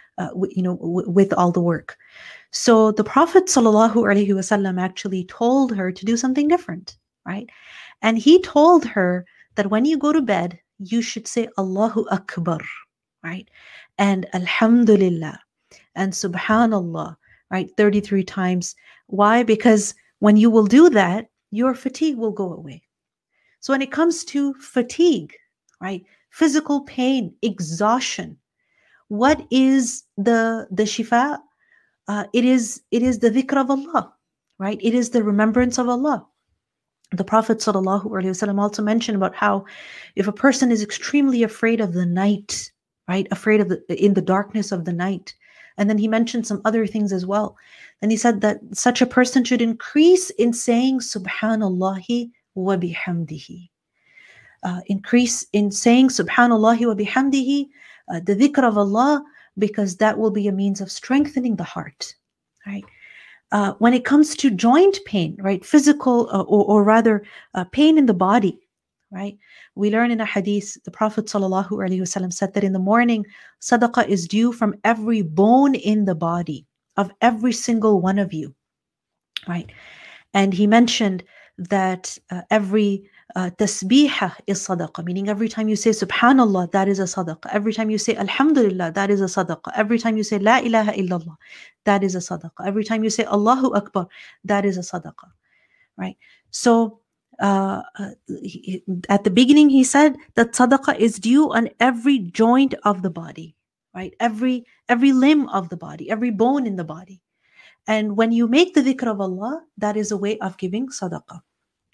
Speaker 2: uh, w- you know, w- with all the work. So the Prophet sallallahu alaihi wasallam actually told her to do something different, right? And he told her that when you go to bed, you should say Allahu Akbar, right? And Alhamdulillah and Subhanallah, right? thirty-three times. Why? Because when you will do that, your fatigue will go away. So when it comes to fatigue, right? Physical pain, exhaustion, what is the the shifa? Uh, it is it is the dhikr of Allah, right? It is the remembrance of Allah. The Prophet sallallahu alaihi wasallam also mentioned about how if a person is extremely afraid of the night, right, afraid of the in the darkness of the night, and then he mentioned some other things as well. And he said that such a person should increase in saying Subhanallahi wa bihamdihi. Uh, increase in saying Subhanallahi wa bihamdihi, uh, the dhikr of Allah, because that will be a means of strengthening the heart, right? Uh, when it comes to joint pain, right, physical uh, or, or rather uh, pain in the body, right? We learn in a hadith, the Prophet sallallahu alaihi wasallam said that in the morning, sadaqah is due from every bone in the body of every single one of you, right? And he mentioned that uh, every uh, tasbihah is sadaqah, meaning every time you say subhanallah, that is a sadaqah. Every time you say alhamdulillah, that is a sadaqah. Every time you say la ilaha illallah, that is a sadaqah. Every time you say Allahu Akbar, that is a sadaqah, right? So uh, uh, he, at the beginning, he said that sadaqah is due on every joint of the body, right? Every every limb of the body, every bone in the body. And when you make the dhikr of Allah, that is a way of giving sadaqah.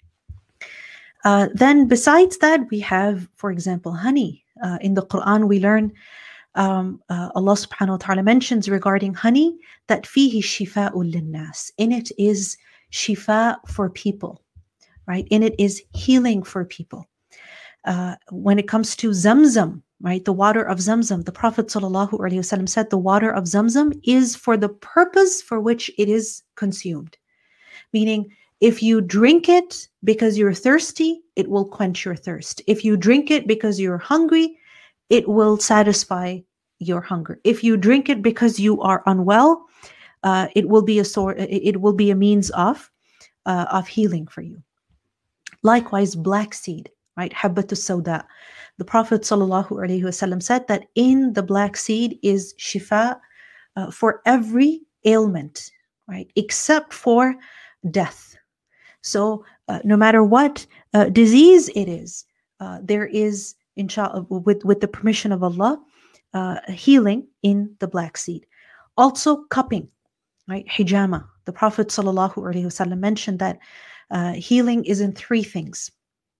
Speaker 2: Uh, then besides that, we have, for example, honey. Uh, in the Quran, we learn um, uh, Allah subhanahu wa ta'ala mentions regarding honey that fihi shifa'ul linnas. In it is shifa for people, right? In it is healing for people. Uh, when it comes to Zamzam, right, the water of Zamzam, the Prophet sallallahu alaihi wasallam said the water of Zamzam is for the purpose for which it is consumed. Meaning, if you drink it because you're thirsty, it will quench your thirst. If you drink it because you're hungry, it will satisfy your hunger. If you drink it because you are unwell, uh, it will be a sort. It will be a means of uh, of healing for you. Likewise, black seed, right? Habbatus Sauda. The Prophet sallallahu alaihi wasallam said that in the black seed is shifa uh, for every ailment, right? Except for death. So uh, no matter what uh, disease it is, uh, there is, inshallah, with, with the permission of Allah, uh, healing in the black seed. Also cupping, right? Hijama. The Prophet sallallahu alaihi wasallam mentioned that uh, healing is in three things.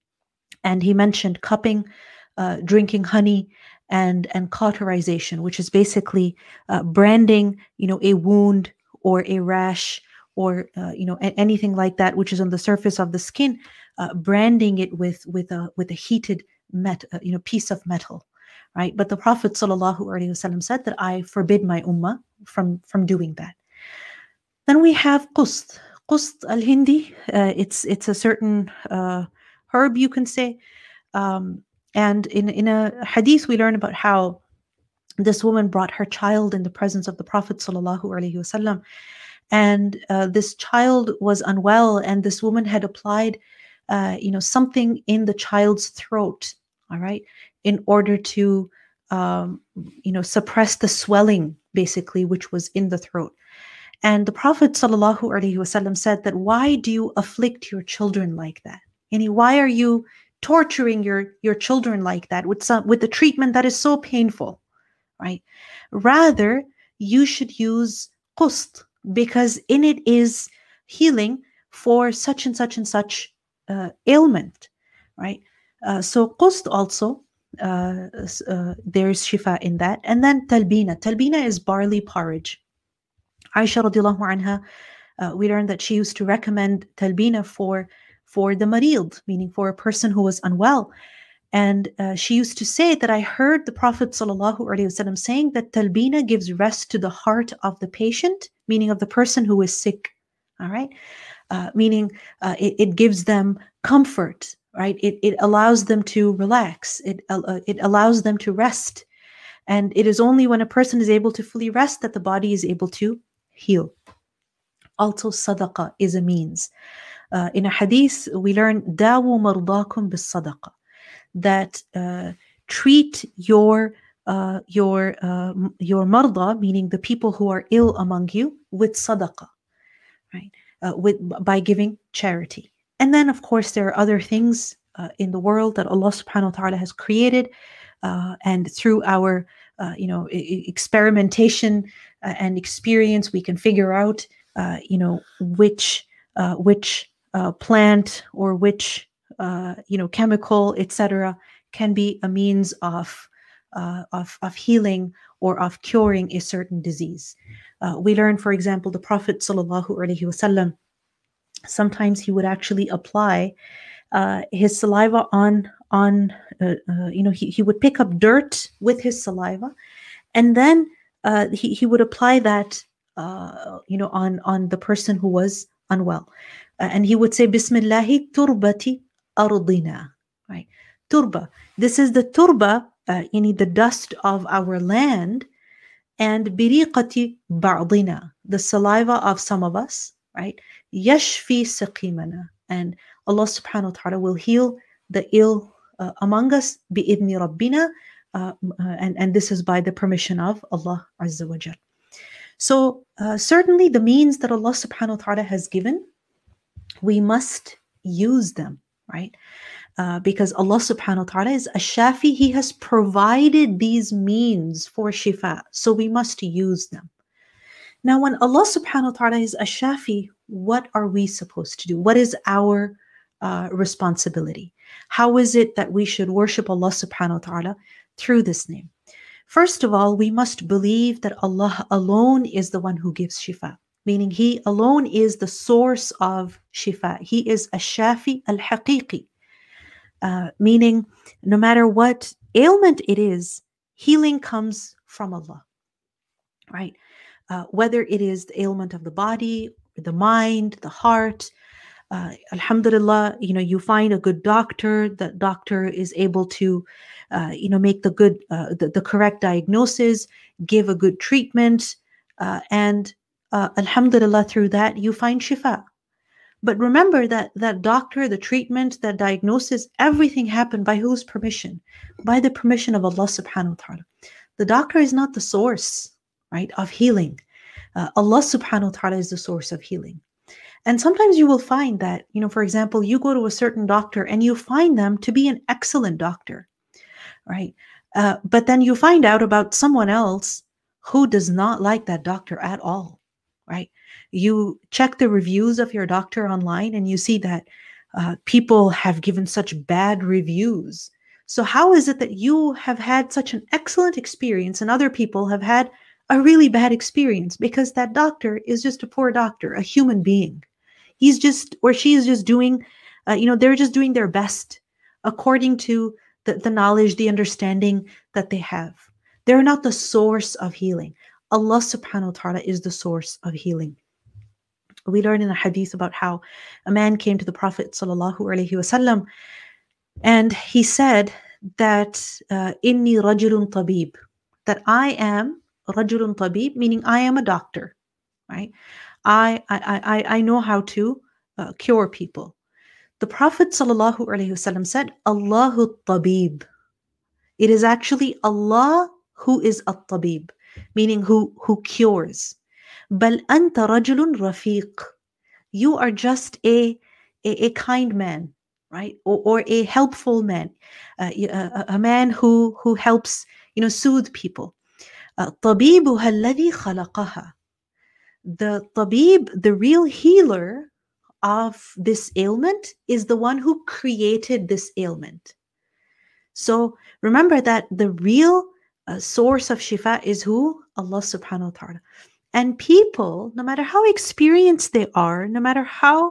Speaker 2: And he mentioned cupping, uh, drinking honey, and, and cauterization, which is basically uh, branding, you know, a wound or a rash or uh, you know a- anything like that, which is on the surface of the skin, uh, branding it with with a with a heated met uh, you know piece of metal, right? But the Prophet sallallahu alaihi wasallam said that I forbid my ummah from from doing that. Then we have qust, qust al-Hindi. Uh, it's it's a certain uh, herb, you can say, um, and in in a hadith we learn about how this woman brought her child in the presence of the Prophet sallallahu alaihi wasallam. And uh, this child was unwell, and this woman had applied, uh, you know, something in the child's throat, all right, in order to, um, you know, suppress the swelling, basically, which was in the throat. And the Prophet sallallahu alaihi wasallam said that, why do you afflict your children like that? Yani, why are you torturing your your children like that with some with the treatment that is so painful, right? Rather, you should use qust, because in it is healing for such and such and such uh, ailment, right? Uh, so qust also, uh, uh, there's shifa in that. And then talbina. Talbina is barley porridge. Aisha radiallahu anha, uh, we learned that she used to recommend talbina for, for the marid, meaning for a person who was unwell. And uh, she used to say that I heard the Prophet sallallahu alaihi wasallam saying that talbina gives rest to the heart of the patient, meaning of the person who is sick. All right, uh, meaning uh, it, it gives them comfort, right? It it allows them to relax. It uh, it allows them to rest. And it is only when a person is able to fully rest that the body is able to heal. Also, sadaqah is a means. Uh, in a hadith, we learn, dawu mardakum bis sadaqah, that uh, treat your uh, your uh, your marda, meaning the people who are ill among you, with sadaqah, right? Uh, with by giving charity. And then, of course, there are other things uh, in the world that Allah Subhanahu wa Taala has created, uh, and through our uh, you know e- experimentation uh, and experience, we can figure out uh, you know which uh, which uh, plant or which uh, you know chemical, et cetera, can be a means of uh, of of healing or of curing a certain disease. Uh, we learn, for example, the Prophet sallallahu alaihi wasallam, sometimes he would actually apply uh, his saliva on on uh, uh, you know he, he would pick up dirt with his saliva, and then uh, he, he would apply that uh, you know on on the person who was unwell, uh, and he would say Bismillahi turbati ardina, right? Turba, this is the turba, uh, yani the dust of our land, and biriqati ba'dina, the saliva of some of us, right? Yashfi saqimana, and Allah subhanahu wa ta'ala will heal the ill uh, among us bi'idni rabbina, uh, and, and this is by the permission of Allah Azza wa Jal. So uh, certainly the means that Allah subhanahu wa ta'ala has given, we must use them, right? Uh, because Allah subhanahu wa ta'ala is ash-shafi, He has provided these means for shifa, so we must use them. Now, when Allah subhanahu wa ta'ala is ash-shafi, what are we supposed to do? What is our uh, responsibility? How is it that we should worship Allah subhanahu wa ta'ala through this name? First of all, we must believe that Allah alone is the one who gives shifa, meaning He alone is the source of shifa. He is ash-shafi al-haqiqi. Uh, meaning, no matter what ailment it is, healing comes from Allah, right? Uh, whether it is the ailment of the body, the mind, the heart, uh, alhamdulillah, you know, you find a good doctor, that doctor is able to, uh, you know, make the good, uh, the, the correct diagnosis, give a good treatment, uh, and uh, alhamdulillah, through that, you find shifa. But remember that that doctor, the treatment, that diagnosis, everything happened by whose permission? By the permission of Allah subhanahu wa ta'ala. The doctor is not the source, right, of healing. Uh, Allah subhanahu wa ta'ala is the source of healing. And sometimes you will find that, you know, for example, you go to a certain doctor and you find them to be an excellent doctor, right? Uh, but then you find out about someone else who does not like that doctor at all, right? You check the reviews of your doctor online and you see that uh, people have given such bad reviews. So how is it that you have had such an excellent experience and other people have had a really bad experience? Because that doctor is just a poor doctor, a human being. He's just, or she is just doing, uh, you know, they're just doing their best according to the, the knowledge, the understanding that they have. They're not the source of healing. Allah subhanahu wa ta'ala is the source of healing. We learn in a hadith about how a man came to the Prophet sallallahu alaihi wasallam, and he said that inni rajulun tabib, that I am rajulun tabib, meaning I am a doctor, right? I I I, I know how to uh, cure people. The Prophet sallallahu alaihi wasallam said, Allahu tabib. It is actually Allah who is at-tabib, meaning who who cures. Bal anta rajulun rafiq. You are just a, a, a kind man, right? Or, or a helpful man, uh, a, a man who, who helps, you know, soothe people. طبيبها الذي خلقها. The tabib, the real healer of this ailment, is the one who created this ailment. So remember that the real uh, source of shifa is who? Allah subhanahu wa ta'ala. And people, no matter how experienced they are, no matter how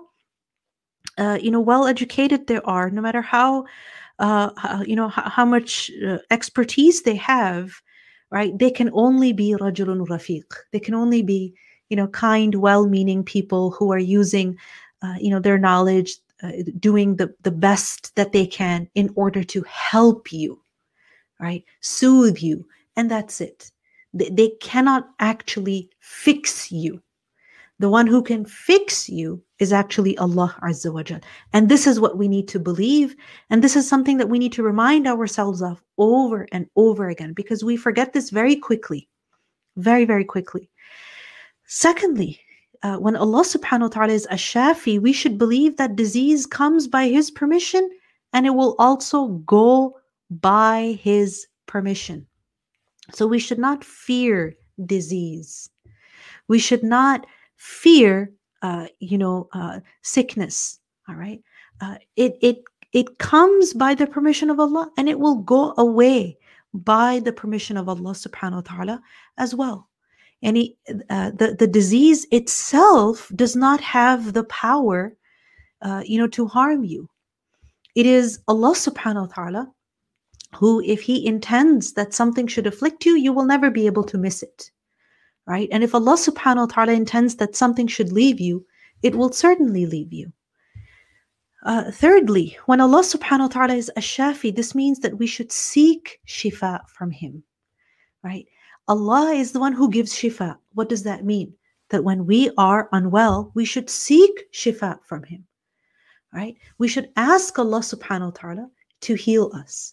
Speaker 2: uh, you know well educated they are, no matter how uh, how, you know how, how much uh, expertise they have, right? They can only be rajulun rafiq. They can only be you know kind, well-meaning people who are using uh, you know their knowledge, uh, doing the the best that they can in order to help you, right? Soothe you and that's it. They, they cannot actually fix you. The one who can fix you is actually Allah Azza wa Jal. And this is what we need to believe. And this is something that we need to remind ourselves of over and over again, because we forget this very quickly, very, very quickly. Secondly, uh, when Allah subhanahu wa ta'ala is Ash-Shafi, we should believe that disease comes by His permission and it will also go by His permission. So we should not fear disease. We should not fear, uh, you know, uh, sickness. All right, uh, it it it comes by the permission of Allah, and it will go away by the permission of Allah Subhanahu wa Taala as well. And he, uh, the the disease itself does not have the power, uh, you know, to harm you. It is Allah Subhanahu wa Taala who, if He intends that something should afflict you, you will never be able to miss it. Right? And if Allah subhanahu wa ta'ala intends that something should leave you, it will certainly leave you. Uh, thirdly, when Allah subhanahu wa ta'ala is Ash-Shafi, this means that we should seek shifa from Him. Right? Allah is the one who gives shifa. What does that mean? That when we are unwell, we should seek shifa from Him. Right? We should ask Allah subhanahu wa ta'ala to heal us.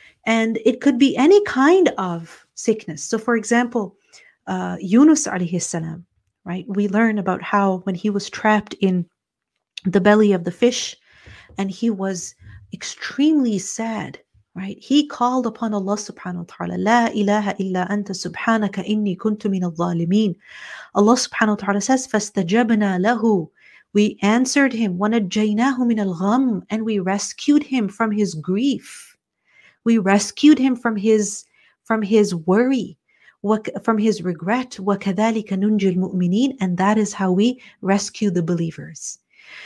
Speaker 2: And it could be any kind of sickness. So for example, Uh, Yunus alayhi salam, right? We learn about how when he was trapped in the belly of the fish and he was extremely sad, right? He called upon Allah subhanahu wa ta'ala, La ilaha illa anta subhanaka inni kuntu min al-zalimin. Allah subhanahu wa ta'ala says, فَاسْتَجَبْنَا لَهُ. We answered him, وَنَجَّيْنَاهُ مِنَ الْغَمِّ. And we rescued him from his grief. We rescued him from his, from his worry, from his regret, وَكَذَلِكَ نُنْجِي الْمُؤْمِنِينَ, and that is how we rescue the believers.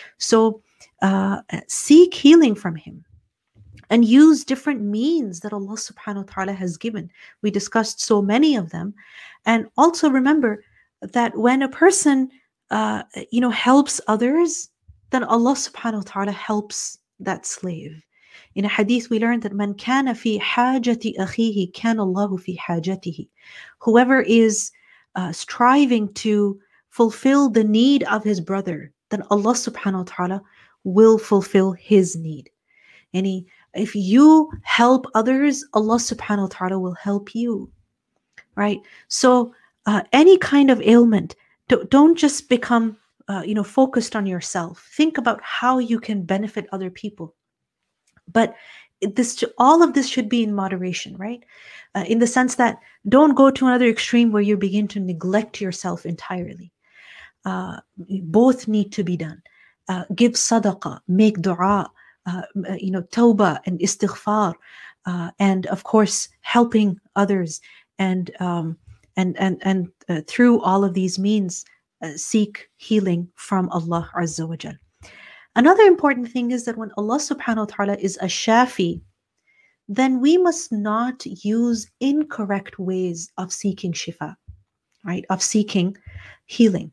Speaker 2: So uh, seek healing from Him and use different means that Allah subhanahu wa ta'ala has given. We discussed so many of them. And also remember that when a person uh, you know, helps others, then Allah subhanahu wa ta'ala helps that slave. In a hadith, we learned that man kana fi hajati akhihi kana Allahu fi hajatihi. Whoever is uh, striving to fulfill the need of his brother, then Allah subhanahu wa ta'ala will fulfill his need. And he, if you help others, Allah subhanahu wa ta'ala will help you. Right? So uh, any kind of ailment, don't, don't just become uh, you know, focused on yourself. Think about how you can benefit other people. But this, all of this should be in moderation, right? Uh, in the sense that don't go to another extreme where you begin to neglect yourself entirely. Uh, both need to be done. Uh, give sadaqah, make dua, uh, you know, tawbah and istighfar, uh, and of course helping others, and um, and and and uh, through all of these means, uh, seek healing from Allah Azza wa Jal. Another important thing is that when Allah subhanahu wa ta'ala is Ash-Shafi, then we must not use incorrect ways of seeking shifa, right? Of seeking healing.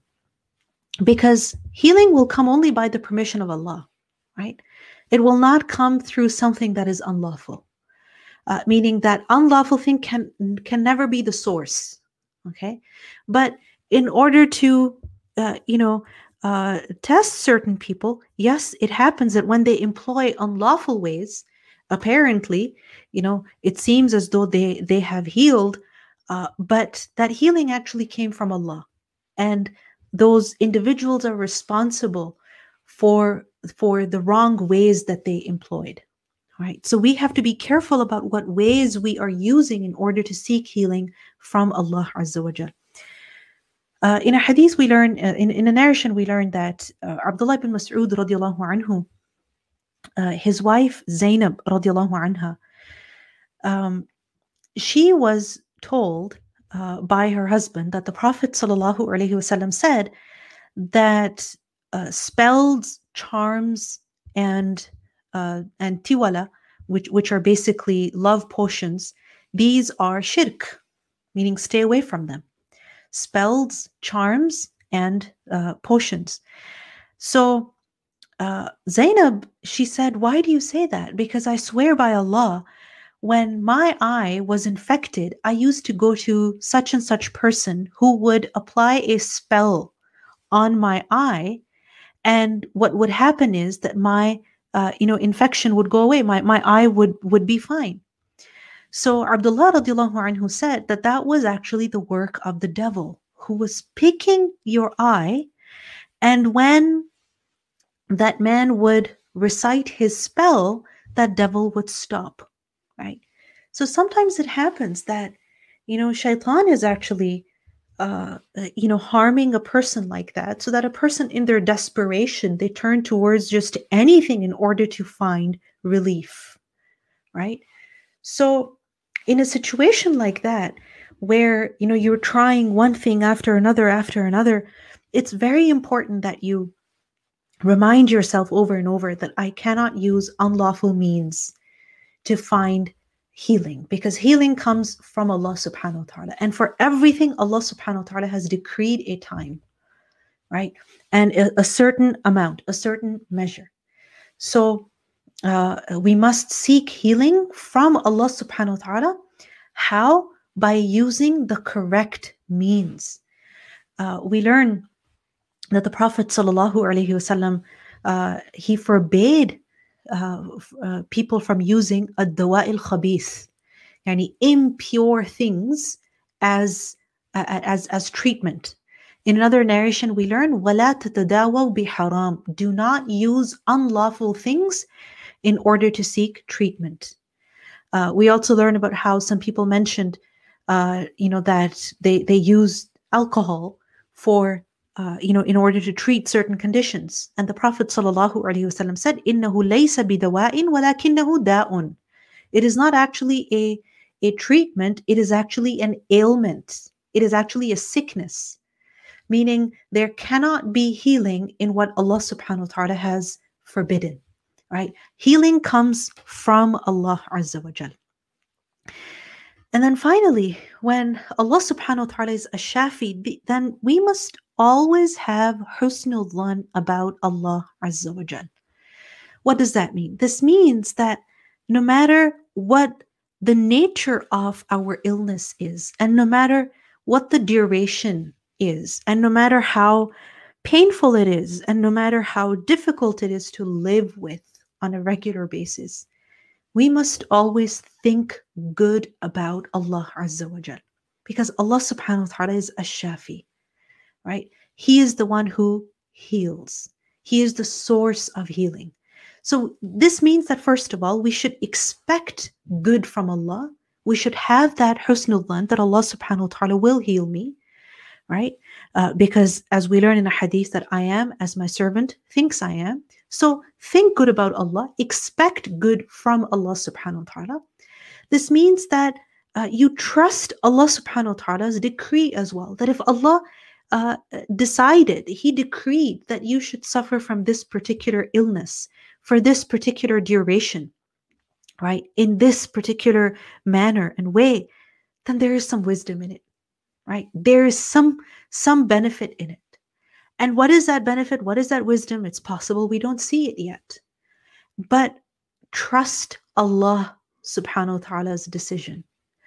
Speaker 2: Because healing will come only by the permission of Allah, right? It will not come through something that is unlawful. Uh, meaning that unlawful thing can, can never be the source, okay? But in order to, uh, you know, Uh, test certain people, yes, it happens that when they employ unlawful ways, apparently, you know, it seems as though they, they have healed, uh, but that healing actually came from Allah. And those individuals are responsible for, for the wrong ways that they employed. Right? So we have to be careful about what ways we are using in order to seek healing from Allah Azza wa Jal. Uh, in a hadith, we learn, uh, in, in a narration, we learn that uh, Abdullah ibn Mas'ud radiallahu anhu, uh, his wife Zainab radiallahu anha, um, she was told uh, by her husband that the Prophet sallallahu alaihi wasallam said that uh, spells, charms, and uh, and tiwala, which which are basically love potions, these are shirk, meaning stay away from them. Spells, charms, and uh, potions. So uh, Zainab, she said, why do you say that? Because I swear by Allah, when my eye was infected, I used to go to such and such person who would apply a spell on my eye. And what would happen is that my uh, you know, infection would go away. My, my eye would, would be fine. So Abdullah radiallahu anhu said that that was actually the work of the devil who was picking your eye. And when that man would recite his spell, that devil would stop, right? So sometimes it happens that, you know, shaitan is actually, uh, you know, harming a person like that, so that a person in their desperation, they turn towards just anything in order to find relief, right? So in a situation like that, where, you know, you're trying one thing after another, after another, it's very important that you remind yourself over and over that I cannot use unlawful means to find healing, because healing comes from Allah subhanahu wa ta'ala. And for everything, Allah subhanahu wa ta'ala has decreed a time, right? And a, a certain amount, a certain measure. So uh, we must seek healing from Allah subhanahu wa ta'ala. How? By using the correct means. Uh, we learn that the Prophet sallallahu alaihi wasallam, uh, he forbade uh, uh, people from using ad-dawa'il khabith, yani impure things as, uh, as, as treatment. In another narration, we learn, وَلَا تَتَدَاوَوْا بِحَرَامٍ. Do not use unlawful things in order to seek treatment. Uh, we also learn about how some people mentioned, uh, you know, that they, they used alcohol for, uh, you know, in order to treat certain conditions. And the Prophet sallallahu alaihi wasallam said, إِنَّهُ لَيْسَ بِدَوَاءٍ وَلَكِنَّهُ دَاءٌ. It is not actually a, a treatment, it is actually an ailment. It is actually a sickness. Meaning there cannot be healing in what Allah subhanahu wa ta'ala has forbidden. Right? Healing comes from Allah Azza wa Jal. And then finally, when Allah subhanahu wa ta'ala is ash-shafi, then we must always have husnul dhan about Allah Azza wa Jal. What does that mean? This means that no matter what the nature of our illness is, and no matter what the duration is, and no matter how painful it is, and no matter how difficult it is to live with on a regular basis, we must always think good about Allah Azza wa Jal, because Allah subhanahu wa ta'ala is ash-shafi, right? He is the one who heals. He is the source of healing. So this means that first of all, we should expect good from Allah. We should have that husnul dhan that Allah subhanahu wa ta'ala will heal me, right? Uh, because as we learn in a hadith that I am as my servant thinks I am. So think good about Allah, expect good from Allah subhanahu wa ta'ala. This means that uh, you trust Allah subhanahu wa ta'ala's decree as well, that if Allah uh, decided, He decreed that you should suffer from this particular illness for this particular duration, right, in this particular manner and way, then there is some wisdom in it, right? There is some, some benefit in it. And what is that benefit? What is that wisdom? It's possible we don't see it yet. But trust Allah subhanahu wa ta'ala's decision.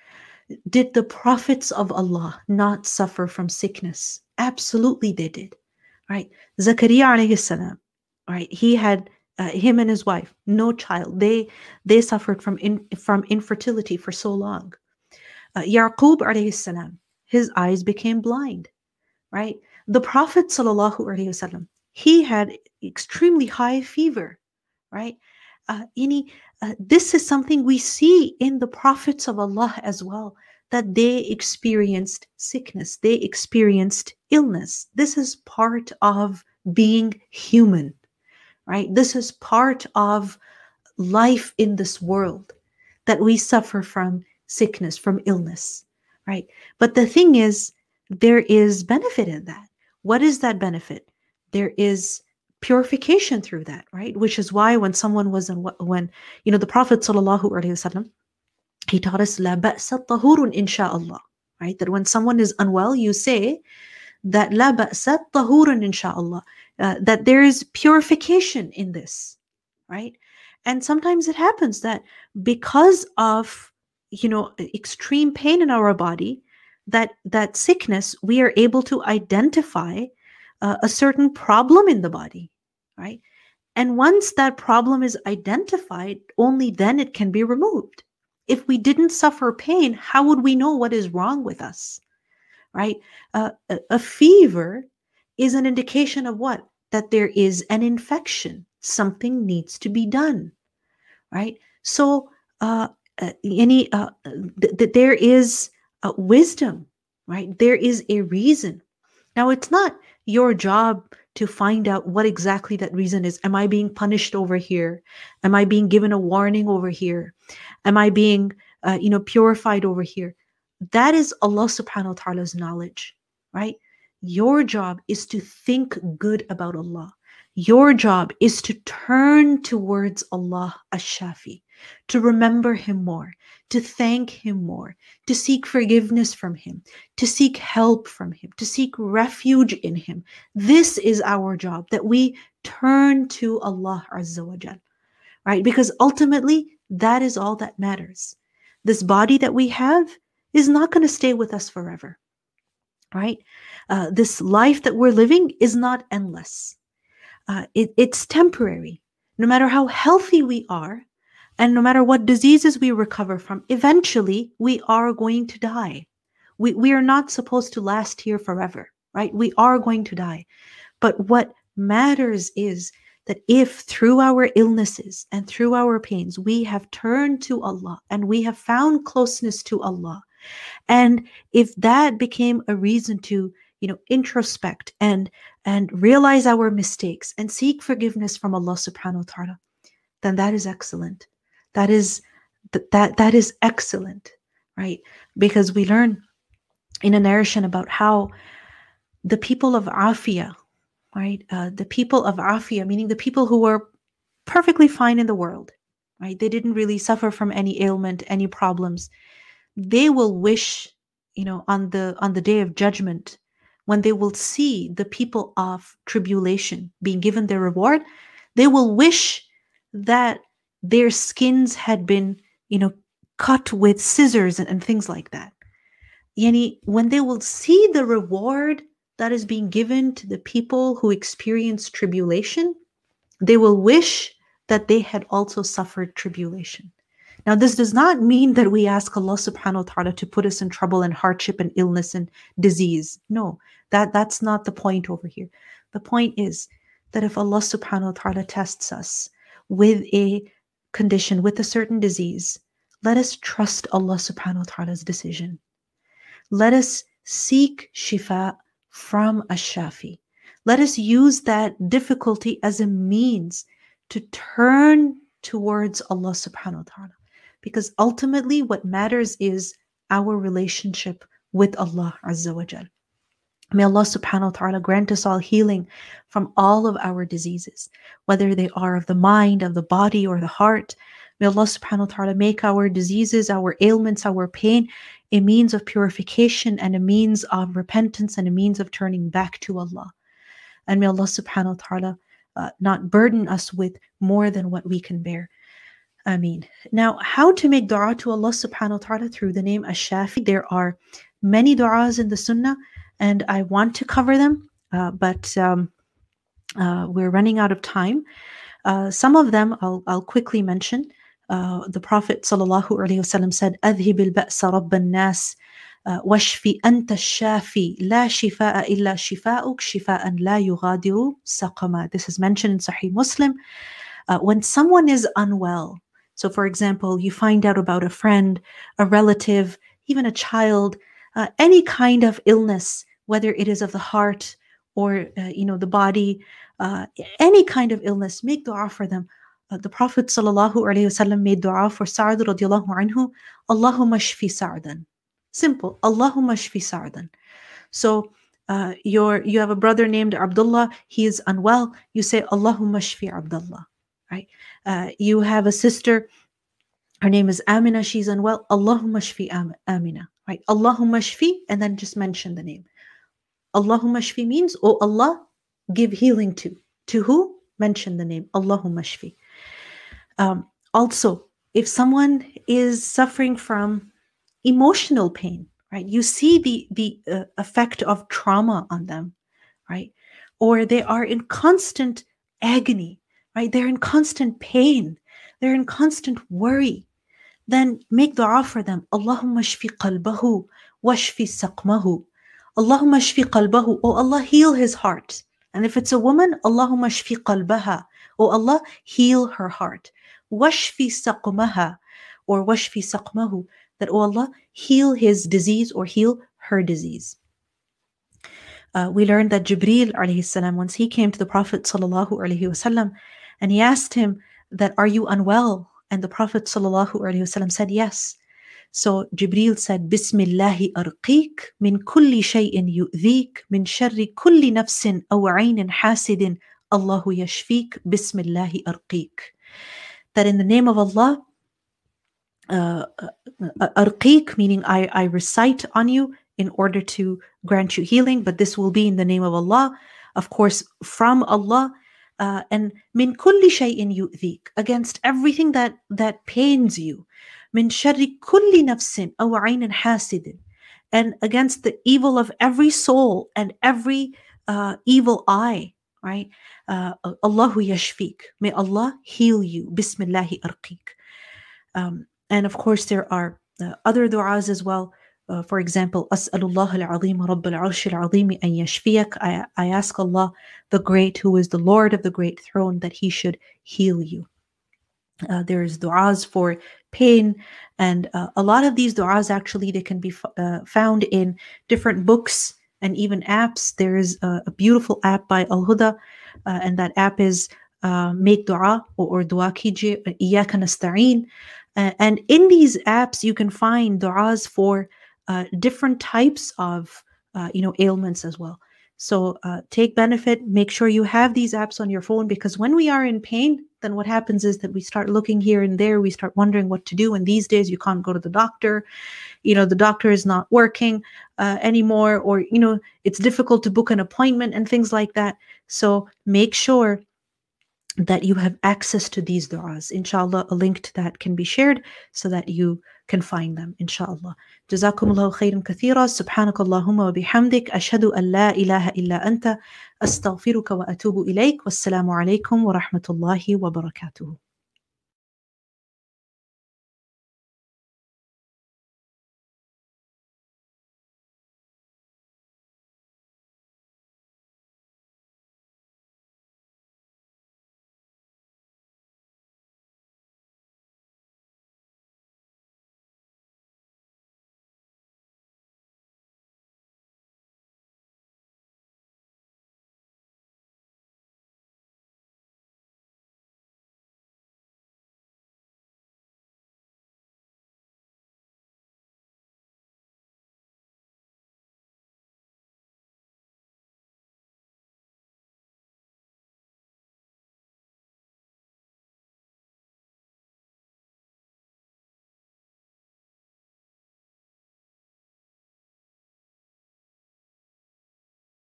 Speaker 2: Did the prophets of Allah not suffer from sickness? Absolutely they did. Right? Zakaria alayhi salam, right? He had uh, him and his wife, no child. They they suffered from in, from infertility for so long. Uh, Yaqub alayhi salam, his eyes became blind. Right? The Prophet sallallahu alaihi wasallam, he had extremely high fever, right? Uh, any, uh, this is something we see in the prophets of Allah as well, that they experienced sickness, they experienced illness. This is part of being human, right? This is part of life in this world, that we suffer from sickness, from illness, right? But the thing is, there is benefit in that. What is that benefit? There is purification through that, right? Which is why when someone was in, when, you know, the Prophet sallallahu alaihi wasallam, he taught us, la ba'sa tahurun insha'Allah, right? That when someone is unwell, you say that la ba'sa tahurun insha'Allah, uh, that there is purification in this, right? And sometimes it happens that because of, you know, extreme pain in our body, that that sickness, we are able to identify uh, a certain problem in the body, right? And once that problem is identified, only then it can be removed. If we didn't suffer pain, how would we know what is wrong with us, right? Uh, a, a fever is an indication of what? That there is an infection. Something needs to be done, right? So, uh, uh, any uh, th- th- there is uh, wisdom, right? There is a reason. Now, it's not your job to find out what exactly that reason is. Am I being punished over here? Am I being given a warning over here? Am I being, uh, you know, purified over here? That is Allah subhanahu wa ta'ala's knowledge, right? Your job is to think good about Allah. Your job is to turn towards Allah Ash-Shafi, to remember Him more, to thank Him more, to seek forgiveness from Him, to seek help from Him, to seek refuge in Him. This is our job, that we turn to Allah Azza wa Jal, right? Because ultimately, that is all that matters. This body that we have is not going to stay with us forever, right? Uh, this life that we're living is not endless. Uh, it, it's temporary. No matter how healthy we are, and no matter what diseases we recover from, eventually we are going to die. We, we are not supposed to last here forever, right? We are going to die. But what matters is that if through our illnesses and through our pains, we have turned to Allah and we have found closeness to Allah, and if that became a reason to, you know, introspect and and realize our mistakes and seek forgiveness from Allah subhanahu wa ta'ala, then that is excellent. That is th- that that is excellent, right? Because we learn in a narration about how the people of Afia, right? Uh, the people of Afia, meaning the people who were perfectly fine in the world, right? They didn't really suffer from any ailment, any problems. They will wish, you know, on the on the day of judgment, when they will see the people of tribulation being given their reward, they will wish that their skins had been, you know, cut with scissors and, and things like that. Yani, when they will see the reward that is being given to the people who experience tribulation, they will wish that they had also suffered tribulation. Now, this does not mean that we ask Allah subhanahu wa ta'ala to put us in trouble and hardship and illness and disease. No, that, that's not the point over here. The point is that if Allah subhanahu wa ta'ala tests us with a condition, with a certain disease, let us trust Allah subhanahu wa ta'ala's decision. Let us seek shifa from Ash-Shafi. Let us use that difficulty as a means to turn towards Allah subhanahu wa ta'ala. Because ultimately what matters is our relationship with Allah Azza wa Jal. May Allah subhanahu wa ta'ala grant us all healing from all of our diseases, whether they are of the mind, of the body, or the heart. May Allah subhanahu wa ta'ala make our diseases, our ailments, our pain a means of purification and a means of repentance and a means of turning back to Allah. And may Allah subhanahu wa ta'ala uh, not burden us with more than what we can bear. Ameen. Now, how to make dua to Allah subhanahu wa ta'ala through the name Ash-Shafi? There are many du'as in the Sunnah, and I want to cover them, uh, but um, uh, we're running out of time. Uh, some of them I'll, I'll quickly mention. Uh, the Prophet sallallahu alaihi wasallam said, "Adhib al-ba'sa rabb an-nas, washfi anta ash-shafi, la shifaa illa shifa'uk, shifaan la yughadiru saqama." This is mentioned in Sahih Muslim. Uh, when someone is unwell, so for example, you find out about a friend, a relative, even a child, uh, any kind of illness, whether it is of the heart or uh, you know, the body, uh, any kind of illness, make dua for them. Uh, the Prophet sallallahu alaihi wasallam made dua for Sa'd radiallahu anhu, Allahumma shfi Sa'dan. Simple, Allahumma shfi Sa'dan. So uh, your you have a brother named Abdullah, he is unwell, you say Allahumma shfi Abdullah. Right? Uh, you have a sister, her name is Amina, she's unwell, Allahumma shfi Am- Amina. Right? Allahumma shfi, and then just mention the name. Allahumma shfi means, oh Allah, give healing to. To who? Mention the name, Allahumma shfi. Um, also, if someone is suffering from emotional pain, right? You see the the uh, effect of trauma on them, right? Or they are in constant agony, right? They're in constant pain. They're in constant worry. Then make dua for them. Allahumma shfi qalbahu washfi saqmahu. Allahumma shfi qalbahu. Oh Allah, heal his heart. And if it's a woman, Allahumma shfi qalbaha. Oh Allah, heal her heart. Washfi saqmaha, or washfi saqmahu. That, oh Allah, heal his disease or heal her disease. Uh, we learned that Jibreel alayhi salam, once he came to the Prophet sallallahu alaihi wasallam, and he asked him that, are you unwell? And the Prophet sallallahu alaihi wasallam said, yes. So Jibreel said, Bismillahi arqiq min kulli shay'in yu'dhik min sharri kulli nafsin aw 'aynin hasidin Allahu yashfik Bismillahi arqiq. That in the name of Allah, uh, uh, arqiq, meaning I, I recite on you in order to grant you healing, but this will be in the name of Allah, of course, from Allah, uh, and min kulli shay'in yu'dhik, against everything that that pains you, min sharri kulli nafsin aw 'aynin hasidin, and against the evil of every soul and every uh, evil eye, right? Uh, Allahu yashfik, may Allah heal you, Bismillahi arqiq. Um, and of course, there are uh, other du'as as well. Uh, for example, As'alullah al-Azim Rabb al-Arsh al-Azim an yashfiyak. I, I ask Allah, the Great, who is the Lord of the Great Throne, that He should heal you. Uh, there's du'as for pain, and uh, a lot of these du'as actually, they can be f- uh, found in different books and even apps. There is a, a beautiful app by Al-Huda, uh, and that app is uh, Make Dua, or, or Dua Kijiye, Iyaka Nasta'een. Uh, and in these apps, you can find du'as for uh, different types of, uh, you know, ailments as well. So uh, take benefit, make sure you have these apps on your phone, because when we are in pain, then what happens is that we start looking here and there, we start wondering what to do. And these days you can't go to the doctor, you know, the doctor is not working uh, anymore, or, you know, it's difficult to book an appointment and things like that. So make sure that you have access to these du'as. Inshallah, a link to that can be shared so that you can find them, inshallah. Jazakumullahu khairan kathira. Subhanakallahumma wa bihamdik. Ashhadu an la ilaha illa anta. Astaghfiruka wa atubu ilayk. Wassalamu alaikum wa rahmatullahi wa barakatuhu.